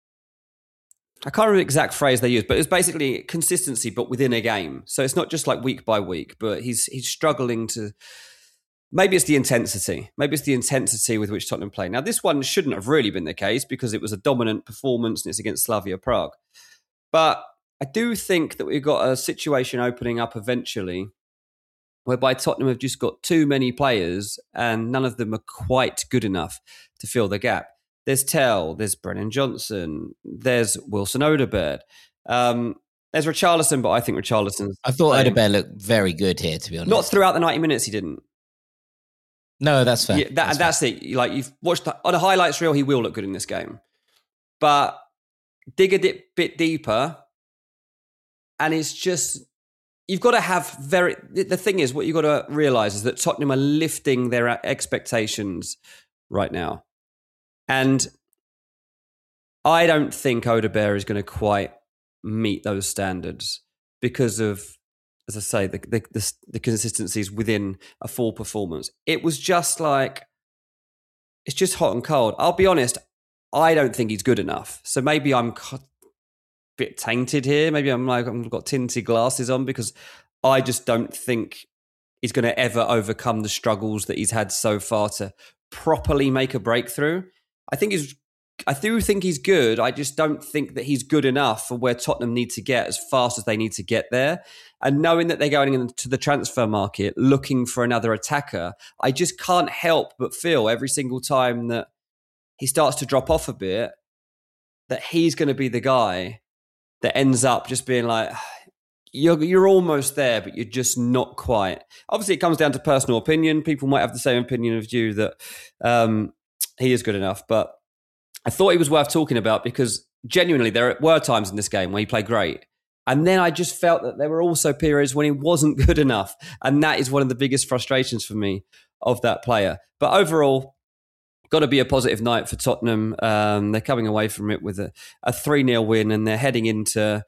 I can't remember the exact phrase they used, but it was basically consistency, but within a game. So it's not just like week by week, but he's struggling to. Maybe it's the intensity. Maybe it's the intensity with which Tottenham play. Now, this one shouldn't have really been the case because it was a dominant performance and it's against Slavia Prague. But I do think that we've got a situation opening up eventually whereby Tottenham have just got too many players and none of them are quite good enough to fill the gap. There's Tell, there's Brennan Johnson, there's Wilson Odobert. There's Richarlison, but I think Richarlison's... I thought Odobert looked very good here, to be honest. Not throughout the 90 minutes, he didn't. No, that's fair. Yeah, that's it. Like, you've watched on a highlights reel, he will look good in this game. But dig a bit deeper, and it's just... You've got to have the thing is, what you've got to realise is that Tottenham are lifting their expectations right now. And I don't think Odobert is going to quite meet those standards because of, as I say, the consistencies within a full performance. It was just like, it's just hot and cold. I'll be honest, I don't think he's good enough. So maybe I'm a bit tainted here. Maybe I've got tinted glasses on because I just don't think he's going to ever overcome the struggles that he's had so far to properly make a breakthrough. I do think he's good. I just don't think that he's good enough for where Tottenham need to get as fast as they need to get there. And knowing that they're going into the transfer market looking for another attacker, I just can't help but feel every single time that he starts to drop off a bit that he's going to be the guy that ends up just being like, you're almost there, but you're just not quite. Obviously, it comes down to personal opinion. People might have the same opinion of you that he is good enough, but I thought he was worth talking about because genuinely there were times in this game where he played great. And then I just felt that there were also periods when he wasn't good enough. And that is one of the biggest frustrations for me of that player. But overall, got to be a positive night for Tottenham. They're coming away from it with a 3-0 win and they're heading into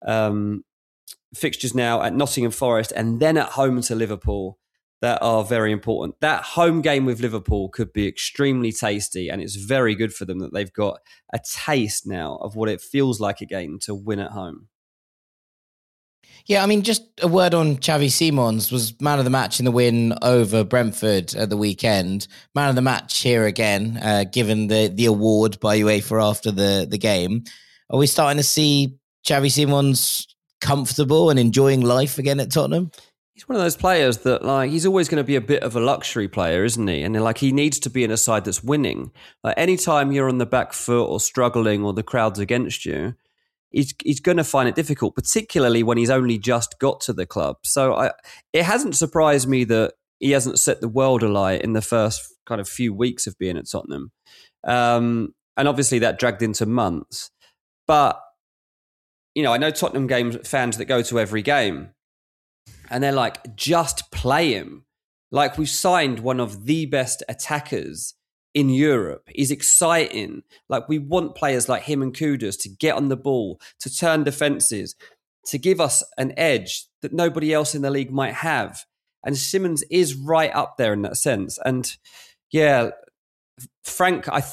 fixtures now at Nottingham Forest and then at home to Liverpool that are very important. That home game with Liverpool could be extremely tasty and it's very good for them that they've got a taste now of what it feels like again to win at home. Yeah, I mean, just a word on Xavi Simons. Was man of the match in the win over Brentford at the weekend. Man of the match here again, given the award by UEFA after the game. Are we starting to see Xavi Simons comfortable and enjoying life again at Tottenham? He's one of those players that, like, he's always going to be a bit of a luxury player, isn't he? And like, he needs to be in a side that's winning. Like, anytime you're on the back foot or struggling or the crowd's against you, he's going to find it difficult, particularly when he's only just got to the club. So it hasn't surprised me that he hasn't set the world alight in the first kind of few weeks of being at Tottenham. And obviously that dragged into months. But, you know, I know Tottenham fans that go to every game, and they're like, just play him. Like, we've signed one of the best attackers in Europe. He's exciting. Like, we want players like him and Kudus to get on the ball, to turn defences, to give us an edge that nobody else in the league might have. And Simons is right up there in that sense. And yeah, Frank, I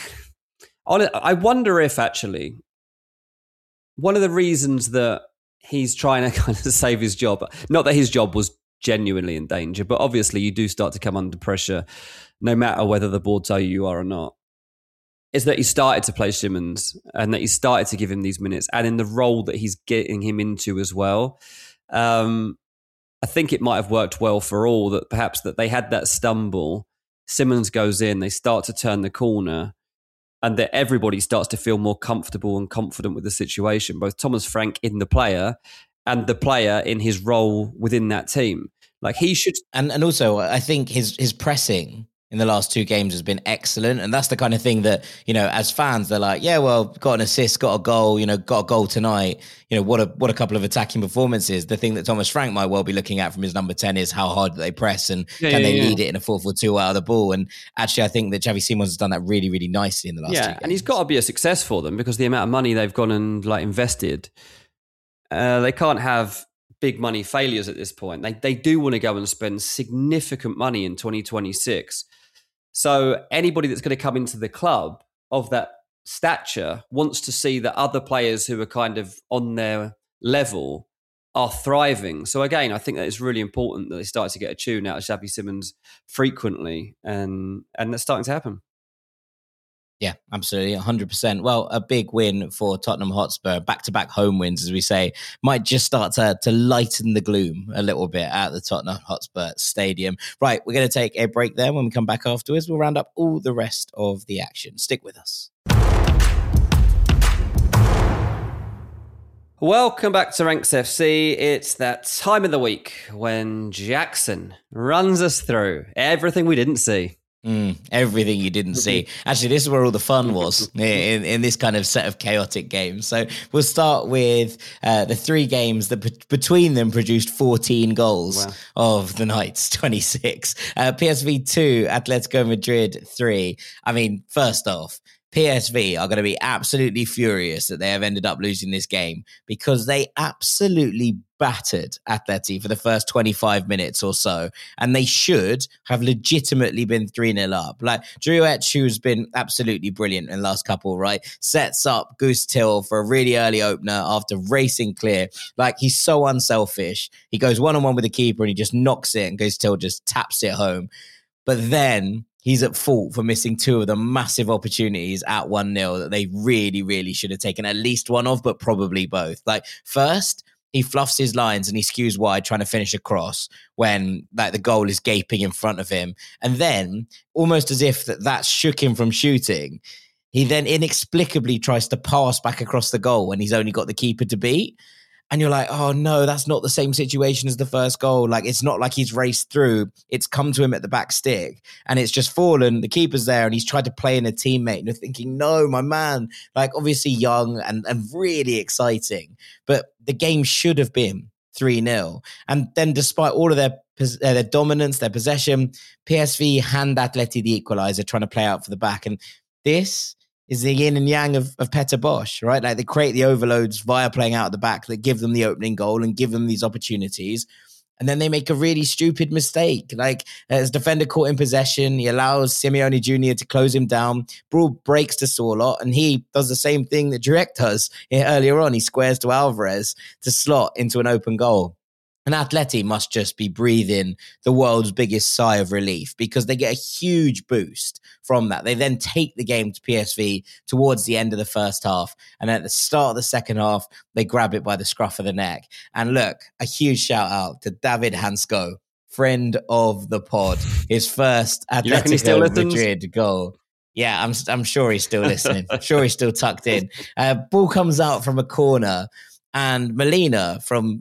wonder if actually one of the reasons that he's trying to kind of save his job, not that his job was genuinely in danger, but obviously you do start to come under pressure no matter whether the board tell you are or not, is that he started to play Simons and that he started to give him these minutes, and in the role that he's getting him into as well. I think it might have worked well for all, that perhaps that they had that stumble, Simons goes in, they start to turn the corner, and that everybody starts to feel more comfortable and confident with the situation, both Thomas Frank in the player and the player in his role within that team. Like, he should... And also, I think his pressing in the last two games has been excellent. And that's the kind of thing that, you know, as fans, they're like, yeah, well, got an assist, got a goal, you know, got a goal tonight. You know, what a couple of attacking performances. The thing that Thomas Frank might well be looking at from his number 10 is how hard they press and can they lead it in a 4-4-2 out of the ball. And actually, I think that Xavi Simons has done that really, really nicely in the last 2 games. And he's got to be a success for them, because the amount of money they've gone and like invested, they can't have big money failures at this point. They do want to go and spend significant money in 2026. So anybody that's going to come into the club of that stature wants to see that other players who are kind of on their level are thriving. So again, I think that it's really important that they start to get a tune out of Xavi Simons frequently, and that's starting to happen. Yeah, absolutely, 100%. Well, a big win for Tottenham Hotspur, back-to-back home wins, as we say, might just start to lighten the gloom a little bit at the Tottenham Hotspur Stadium. Right, we're going to take a break there. When we come back afterwards, we'll round up all the rest of the action. Stick with us. Welcome back to Ranks FC. It's that time of the week when Jackson runs us through everything we didn't see. Everything you didn't see. Actually, this is where all the fun was in this kind of set of chaotic games. So we'll start with the 3 games that between them produced 14 goals of the night's 26. PSV 2, Atletico Madrid 3. I mean, first off, PSV are going to be absolutely furious that they have ended up losing this game, because they absolutely battered Atleti for the first 25 minutes or so, and they should have legitimately been 3-0 up. Like, Druic, who's been absolutely brilliant in the last couple, right, sets up Goose Till for a really early opener after racing clear. Like, he's so unselfish. He goes one-on-one with the keeper and he just knocks it, and Goose Till just taps it home. But then he's at fault for missing 2 of the massive opportunities at 1-0 that they really, really should have taken at least one of, but probably both. Like, first, he fluffs his lines and he skews wide trying to finish a cross when, like, the goal is gaping in front of him. And then, almost as if that shook him from shooting, he then inexplicably tries to pass back across the goal when he's only got the keeper to beat. And you're like, oh no, that's not the same situation as the first goal. Like, it's not like he's raced through. It's come to him at the back stick and it's just fallen. The keeper's there and he's tried to play in a teammate. And you're thinking, no, my man, like, obviously young and really exciting. But the game should have been 3-0. And then despite all of their dominance, their possession, PSV hand Atleti the equaliser, trying to play out for the back. And this is the yin and yang of Peter Bosz, right? Like, they create the overloads via playing out at the back that give them the opening goal and give them these opportunities. And then they make a really stupid mistake. Like, as defender caught in possession, he allows Simeone Jr. to close him down. Ball breaks to Sorloth, and he does the same thing that Direct does earlier on. He squares to Alvarez to slot into an open goal. And Atleti must just be breathing the world's biggest sigh of relief because they get a huge boost from that. They then take the game to PSV towards the end of the first half. And at the start of the second half, they grab it by the scruff of the neck. And look, a huge shout out to David Hansco, friend of the pod, his first Atletico Madrid goal. Yeah, I'm sure he's still listening. I'm sure he's still tucked in. Ball comes out from a corner and Molina from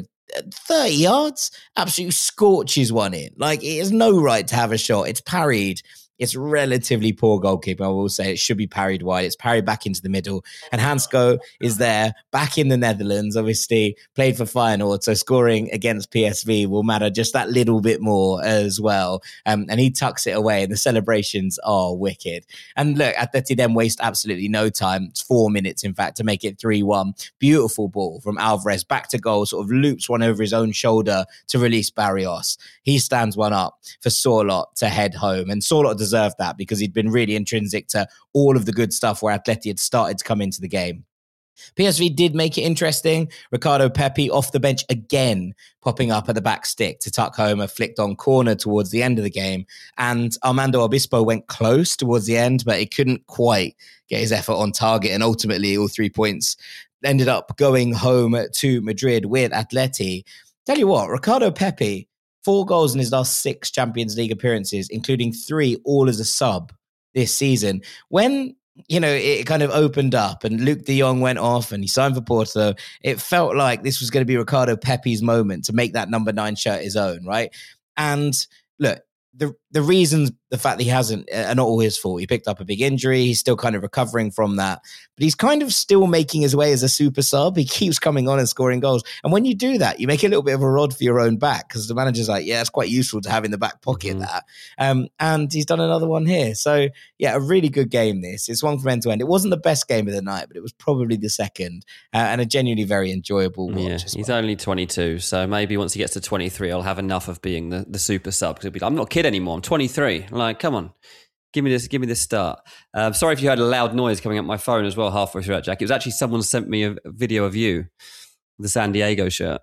30 yards absolutely scorches one in. Like, it has no right to have a shot. It's parried. It's relatively poor goalkeeping, I will say. It should be parried wide. It's parried back into the middle. And Hansco is there, back in the Netherlands, obviously, played for Feyenoord, so scoring against PSV will matter just that little bit more as well. And he tucks it away, and the celebrations are wicked. And look, Atleti then waste absolutely no time. It's 4 minutes, in fact, to make it 3-1. Beautiful ball from Alvarez, back to goal, sort of loops one over his own shoulder to release Barrios. He stands one up for Sorloth to head home, and Sorloth deserved that because he'd been really intrinsic to all of the good stuff where Atleti had started to come into the game. PSV did make it interesting. Ricardo Pepi off the bench again, popping up at the back stick to tuck home a flicked on corner towards the end of the game. And Armando Obispo went close towards the end, but he couldn't quite get his effort on target. And ultimately, all 3 points ended up going home to Madrid with Atleti. Tell you what, Ricardo Pepi, 4 goals in his last 6 Champions League appearances, including 3 all as a sub this season. When, it kind of opened up and Luke de Jong went off and he signed for Porto, it felt like this was going to be Ricardo Pepi's moment to make that number 9 shirt his own, right? And look, the reasons, the fact that he hasn't, are not all his fault. He picked up a big injury. He's still kind of recovering from that. But he's kind of still making his way as a super sub. He keeps coming on and scoring goals. And when you do that, you make a little bit of a rod for your own back because the manager's like, yeah, it's quite useful to have in the back pocket that. And he's done another one here. So, yeah, a really good game this. It's one from end to end. It wasn't the best game of the night, but it was probably the second and a genuinely very enjoyable watch. Yeah, he's only 22. So maybe once he gets to 23, I'll have enough of being the super sub. Because he'll be like, I'm not a kid anymore. I'm 23. Like, come on, give me this start. Sorry if you heard a loud noise coming up my phone as well halfway through that, Jack. It was actually someone sent me a video of you, the San Diego shirt.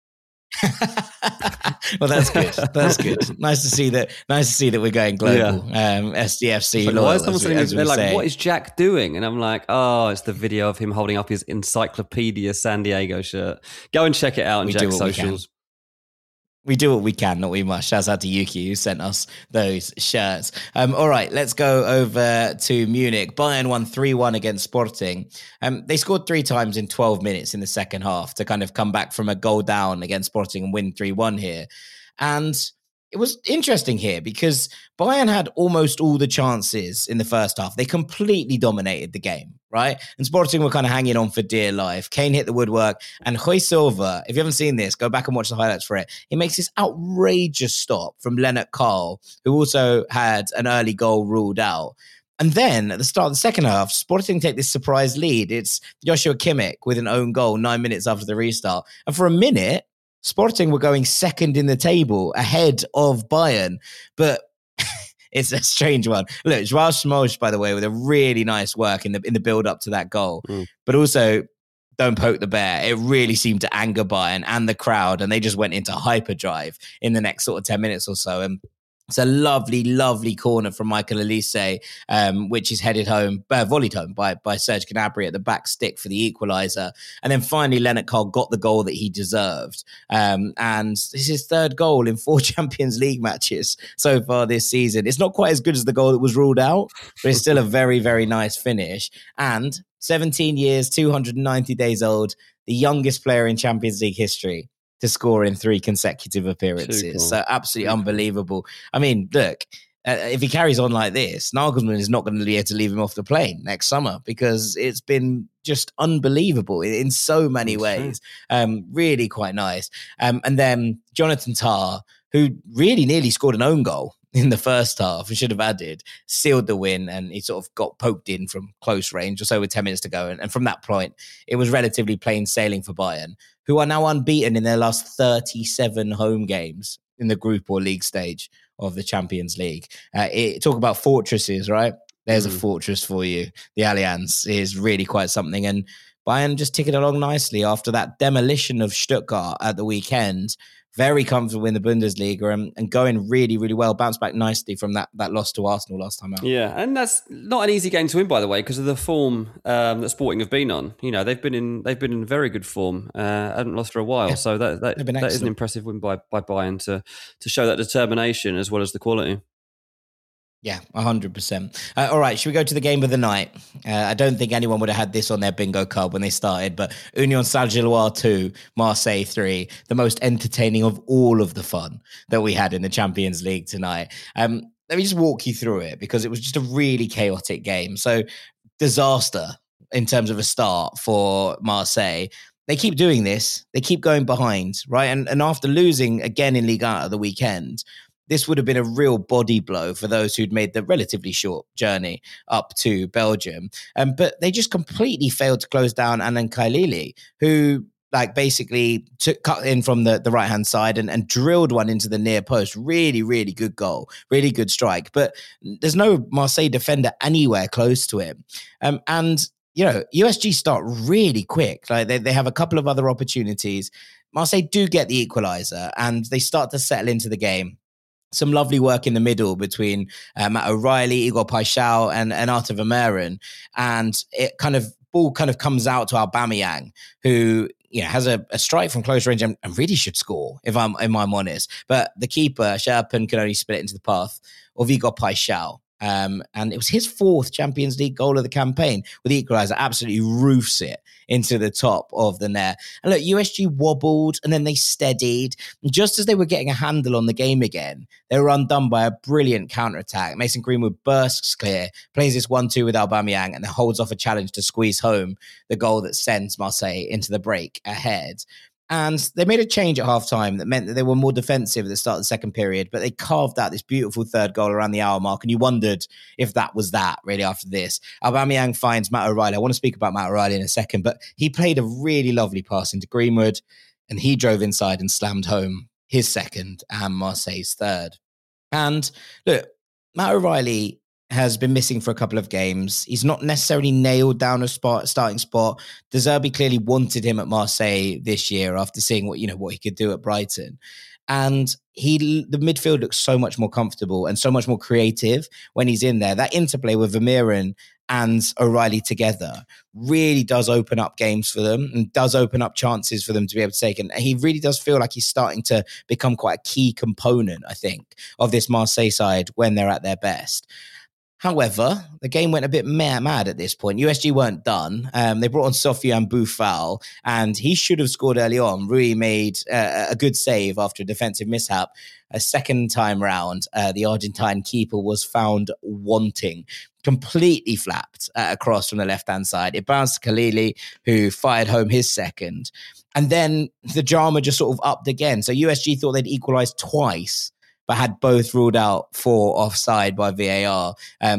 Well, that's good. That's good. Nice to see that we're going global. Yeah. SDFC. Like, why is someone saying, they're like, what is Jack doing? And I'm like, oh, it's the video of him holding up his Encyclopedia San Diego shirt. Go and check it out on Jack's socials. We do what we can, not we must. Shouts out to Yuki who sent us those shirts. All right, let's go over to Munich. Bayern won 3-1 against Sporting. They scored 3 times in 12 minutes in the second half to kind of come back from a goal down against Sporting and win 3-1 here. And it was interesting here because Bayern had almost all the chances in the first half. They completely dominated the game, right? And Sporting were kind of hanging on for dear life. Kane hit the woodwork, and Huijsova, if you haven't seen this, go back and watch the highlights for it. He makes this outrageous stop from Lennart Karl, who also had an early goal ruled out. And then at the start of the second half, Sporting take this surprise lead. It's Joshua Kimmich with an own goal 9 minutes after the restart. And for a minute, Sporting were going second in the table ahead of Bayern, but it's a strange one. Look, Joao Smosh, by the way, with a really nice work in the build up to that goal, but also don't poke the bear. It really seemed to anger Bayern and the crowd, and they just went into hyperdrive in the next sort of 10 minutes or so. And it's a lovely, lovely corner from Michael Olise, which is headed home, volleyed home by Serge Gnabry at the back stick for the equaliser. And then finally, Lennart Karl got the goal that he deserved. And this is his 3rd goal in 4 Champions League matches so far this season. It's not quite as good as the goal that was ruled out, but it's still a very, very nice finish. And 17 years, 290 days old, the youngest player in Champions League history to score in 3 consecutive appearances. Cool. So absolutely unbelievable. I mean, look, if he carries on like this, Nagelsmann is not going to be able to leave him off the plane next summer because it's been just unbelievable in so many ways. Really quite nice. And then Jonathan Tah, who really nearly scored an own goal in the first half and should have added, sealed the win, and he sort of got poked in from close range or so with 10 minutes to go. And from that point, it was relatively plain sailing for Bayern. who are now unbeaten in their last 37 home games in the group or league stage of the Champions League. Talk about fortresses, right? There's a fortress for you. The Allianz is really quite something. And Bayern just ticking along nicely after that demolition of Stuttgart at the weekend. Very comfortable in the Bundesliga and going really, really well. Bounced back nicely from that loss to Arsenal last time out. Yeah, and that's not an easy game to win, by the way, because of the form that Sporting have been on. You know, they've been in very good form. Haven't lost for a while, so that is an impressive win by Bayern to show that determination as well as the quality. Yeah, 100%. All right, should we go to the game of the night? I don't think anyone would have had this on their bingo card when they started, but Union Saint-Gilloise 2, Marseille 3, the most entertaining of all of the fun that we had in the Champions League tonight. Let me just walk you through it because it was just a really chaotic game. So, disaster in terms of a start for Marseille. They keep doing this. They keep going behind, right? And after losing again in Ligue 1 at the weekend, this would have been a real body blow for those who'd made the relatively short journey up to Belgium. But they just completely failed to close down Anan Khalili, who basically cut in from the right-hand side and drilled one into the near post. Really, really good goal. Really good strike. But there's no Marseille defender anywhere close to him. And, you know, USG start really quick. They have a couple of other opportunities. Marseille do get the equalizer and they start to settle into the game. Some lovely work in the middle between Matt O'Reilly, Igor Paixão, and Arthur Vermeeren. And ball comes out to Aubameyang, who has a strike from close range and really should score, if I'm honest. But the keeper, Sherpen, can only split it into the path of Igor Paixão. And it was his fourth Champions League goal of the campaign with the equaliser. Absolutely roofs it into the top of the net. And look, USG wobbled and then they steadied. And just as they were getting a handle on the game again, they were undone by a brilliant counter-attack. Mason Greenwood bursts clear, plays this 1-2 with Aubameyang and then holds off a challenge to squeeze home the goal that sends Marseille into the break ahead. And they made a change at halftime that meant that they were more defensive at the start of the second period, but they carved out this beautiful third goal around the hour mark. And you wondered if that was that really after this. Aubameyang finds Matt O'Reilly. I want to speak about Matt O'Reilly in a second, but he played a really lovely pass into Greenwood and he drove inside and slammed home his second and Marseille's third. And look, Matt O'Reilly has been missing for a couple of games. He's not necessarily nailed down a starting spot. De Zerbi clearly wanted him at Marseille this year after seeing what he could do at Brighton. And the midfield looks so much more comfortable and so much more creative when he's in there. That interplay with Vermeeren and O'Reilly together really does open up games for them and does open up chances for them to be able to take. And he really does feel like he's starting to become quite a key component, I think, of this Marseille side when they're at their best. However, the game went a bit mad at this point. USG weren't done. They brought on Sofiane Boufal, and he should have scored early on. Rui made a good save after a defensive mishap. A second time round, the Argentine keeper was found wanting, completely flapped across from the left-hand side. It bounced to Khalili, who fired home his second. And then the drama just sort of upped again. So USG thought they'd equalised twice, but had both ruled out for offside by VAR.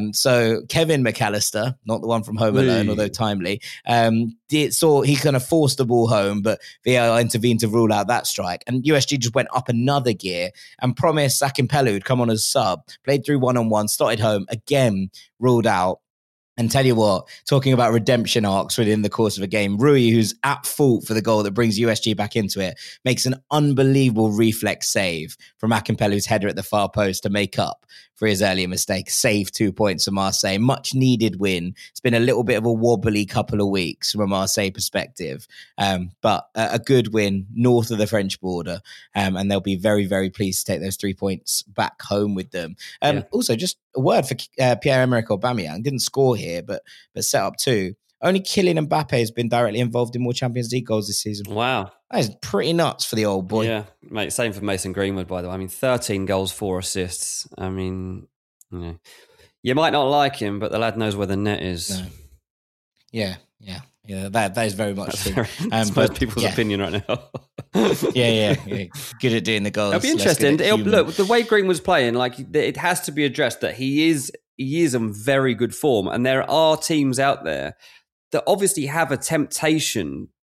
So Kevin McAllister, not the one from Home Alone, although timely, he kind of forced the ball home, but VAR intervened to rule out that strike. And USG just went up another gear and promised Akinpelu who'd come on as sub, played through one-on-one, started home, again ruled out. And tell you what, talking about redemption arcs within the course of a game, Rui, who's at fault for the goal that brings USG back into it, makes an unbelievable reflex save from Akinpelu's header at the far post to make up for his earlier mistake. Save 2 points for Marseille. Much needed win. It's been a little bit of a wobbly couple of weeks from a Marseille perspective, but a good win north of the French border. And they'll be very, very pleased to take those 3 points back home with them. Also, just a word for Pierre-Emerick Aubameyang. Didn't score here, but set up two. Only Kylian Mbappe has been directly involved in more Champions League goals this season. Wow. That is pretty nuts for the old boy. Yeah, mate, same for Mason Greenwood, by the way. I mean, 13 goals, 4 assists. I mean, you might not like him, but the lad knows where the net is. No. Yeah, that is very much true. That's most people's opinion right now. yeah. Good at doing the goals. It'll be interesting. Look, the way Greenwood's playing, it has to be addressed that he is in very good form, and there are teams out there that obviously have a temptation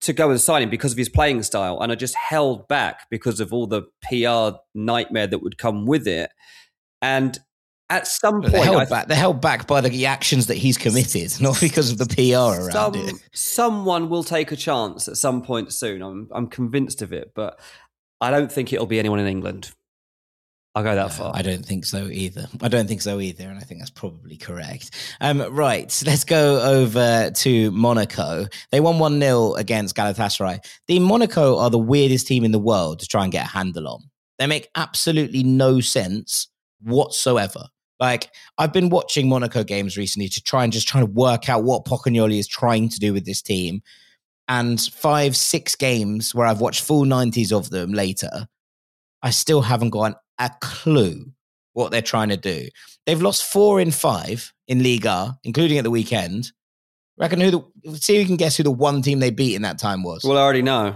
to go and sign him because of his playing style, and are just held back because of all the PR nightmare that would come with it. And at some point, they're held back by the actions that he's committed, not because of the PR around it. Someone will take a chance at some point soon. I'm convinced of it, but I don't think it'll be anyone in England. I'll go that far. I don't think so either. And I think that's probably correct. Right, let's go over to Monaco. They won 1-0 against Galatasaray. The Monaco are the weirdest team in the world to try and get a handle on. They make absolutely no sense whatsoever. Like, I've been watching Monaco games recently to try to work out what Pocagnoli is trying to do with this team. And 5-6 games where I've watched full 90s of them later, I still haven't got a clue what they're trying to do. They've lost 4 in 5 in Liga, including at the weekend. See if you can guess who the one team they beat in that time was. Well, I already know.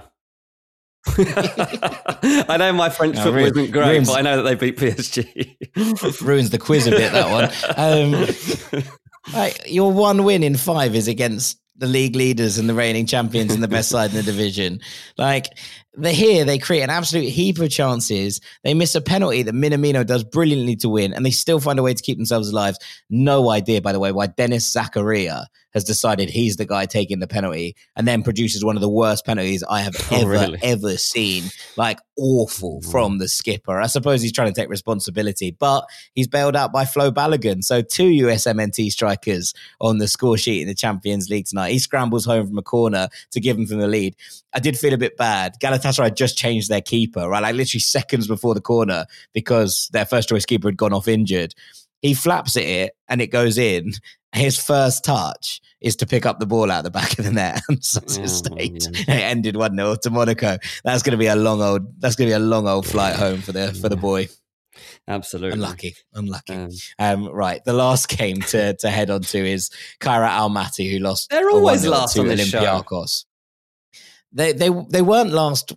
I know my French football isn't great, but I know that they beat PSG. Ruins the quiz a bit, that one. Your one win in 5 is against the league leaders and the reigning champions and the best side in the division. Like, they create an absolute heap of chances. They miss a penalty that Minamino does brilliantly to win, and they still find a way to keep themselves alive. No idea, by the way, why Dennis Zakaria has decided he's the guy taking the penalty and then produces one of the worst penalties I have ever seen. Like, awful from the skipper. I suppose he's trying to take responsibility, but he's bailed out by Flo Balogun. So 2 USMNT strikers on the score sheet in the Champions League tonight. He scrambles home from a corner to give them the lead. I did feel a bit bad. Galatasaray just changed their keeper, right? Like literally seconds before the corner because their first choice keeper had gone off injured. He flaps at it and it goes in. His first touch is to pick up the ball out the back of the net and Sussex State. It ended 1-0 to Monaco. That's going to be a long old flight home for the boy. Absolutely. Unlucky. Right. The last game to head on to is Kairat Almaty, who lost. They're always last on this Olympiacos. Show. They weren't last.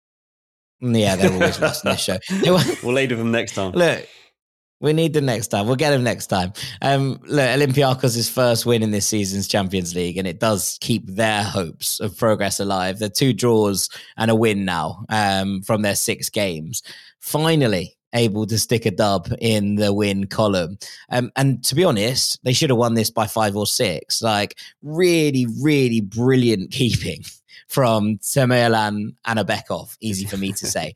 Yeah, they're always last in this show. We'll lead with them next time. Look, we need them next time. We'll get them next time. Look, Olympiacos' first win in this season's Champions League, and it does keep their hopes of progress alive. They're 2 draws and a win now from their 6 games. Finally able to stick a dub in the win column. And to be honest, they should have won this by 5 or 6. Like, really, really brilliant keeping from Temirlan Anabekov. Easy for me to say.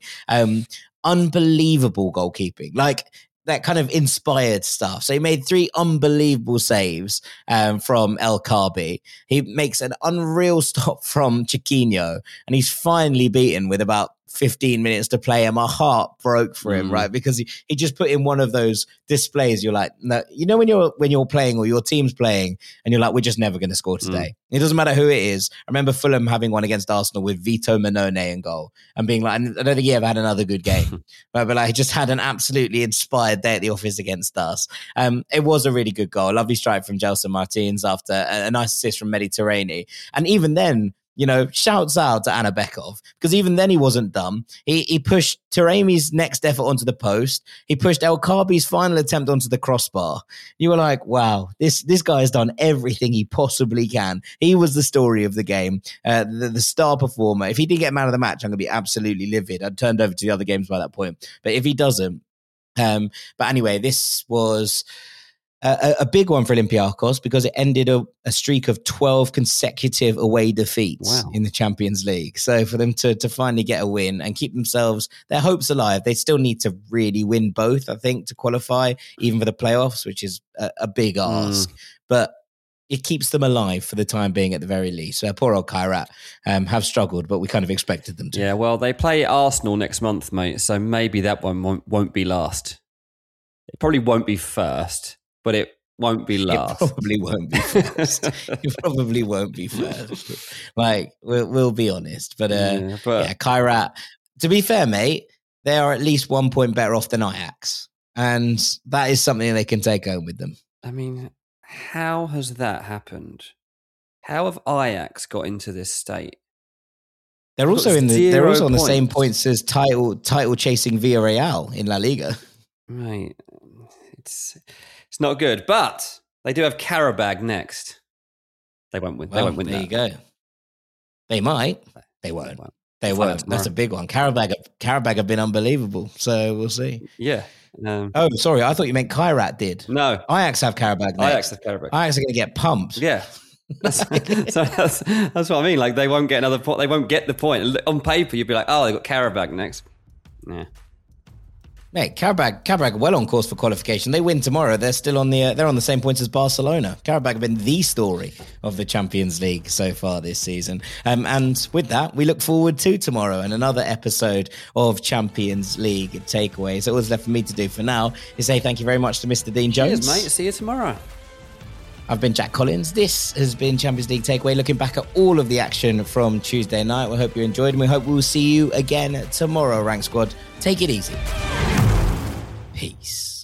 Unbelievable goalkeeping. Like, that kind of inspired stuff. So he made 3 unbelievable saves from El Kaabi. He makes an unreal stop from Chiquinho, and he's finally beaten with about 15 minutes to play, and my heart broke for him, right? Because he just put in one of those displays. You're like, no, you know, when you're playing or your team's playing and you're like, we're just never going to score today. It doesn't matter who it is. I remember Fulham having one against Arsenal with Vito Manone in goal and being like, I don't think he ever had another good game, but like, he just had an absolutely inspired day at the office against us. It was a really good goal. A lovely strike from Gelson Martins after a nice assist from Mehdi Taremi. And even then, you know, shouts out to Anabekov, because even then he wasn't dumb. He pushed Taremi's next effort onto the post. He pushed El Kaabi's final attempt onto the crossbar. You were like, wow, this guy has done everything he possibly can. He was the story of the game, the star performer. If he didn't get man of the match, I'm going to be absolutely livid. I'd turned over to the other games by that point. But if he doesn't, but anyway, this was a big one for Olympiacos because it ended a streak of 12 consecutive away defeats in the Champions League. So for them to finally get a win and keep their hopes alive, they still need to really win both, I think, to qualify, even for the playoffs, which is a big ask. But it keeps them alive for the time being at the very least. So poor old Kairat have struggled, but we kind of expected them to. Yeah, well, they play Arsenal next month, mate, so maybe that one won't be last. It probably won't be first, but it won't be last. It probably won't be first. It probably won't be first. Like, we'll be honest. But Kairat, to be fair, mate, they are at least 1 point better off than Ajax. And that is something they can take home with them. I mean, how has that happened? How have Ajax got into this state? They're also on the same points as title chasing Villarreal in La Liga. Right. It's not good, but they do have Karabag next. They won't win. They won't win. There you go. They might. They won't. They won't. That's a big one. Karabag have been unbelievable. So we'll see. Yeah. Oh, sorry. I thought you meant Kairat did. No. Ajax have Karabag next. Ajax have Karabag. Ajax are going to get pumped. Yeah. That's what I mean. Like, they won't get another point. They won't get the point. On paper, you'd be like, oh, they've got Karabag next. Yeah. Mate, Karabag are well on course for qualification. They win tomorrow. They're still on they're on the same points as Barcelona. Karabag have been the story of the Champions League so far this season. And with that, we look forward to tomorrow and another episode of Champions League Takeaway. So all that's left for me to do for now is say thank you very much to Mr. Dean Jones. Cheers, mate. See you tomorrow. I've been Jack Collins. This has been Champions League Takeaway, looking back at all of the action from Tuesday night. We hope you enjoyed, and we hope we'll see you again tomorrow, Rank Squad. Take it easy. Peace.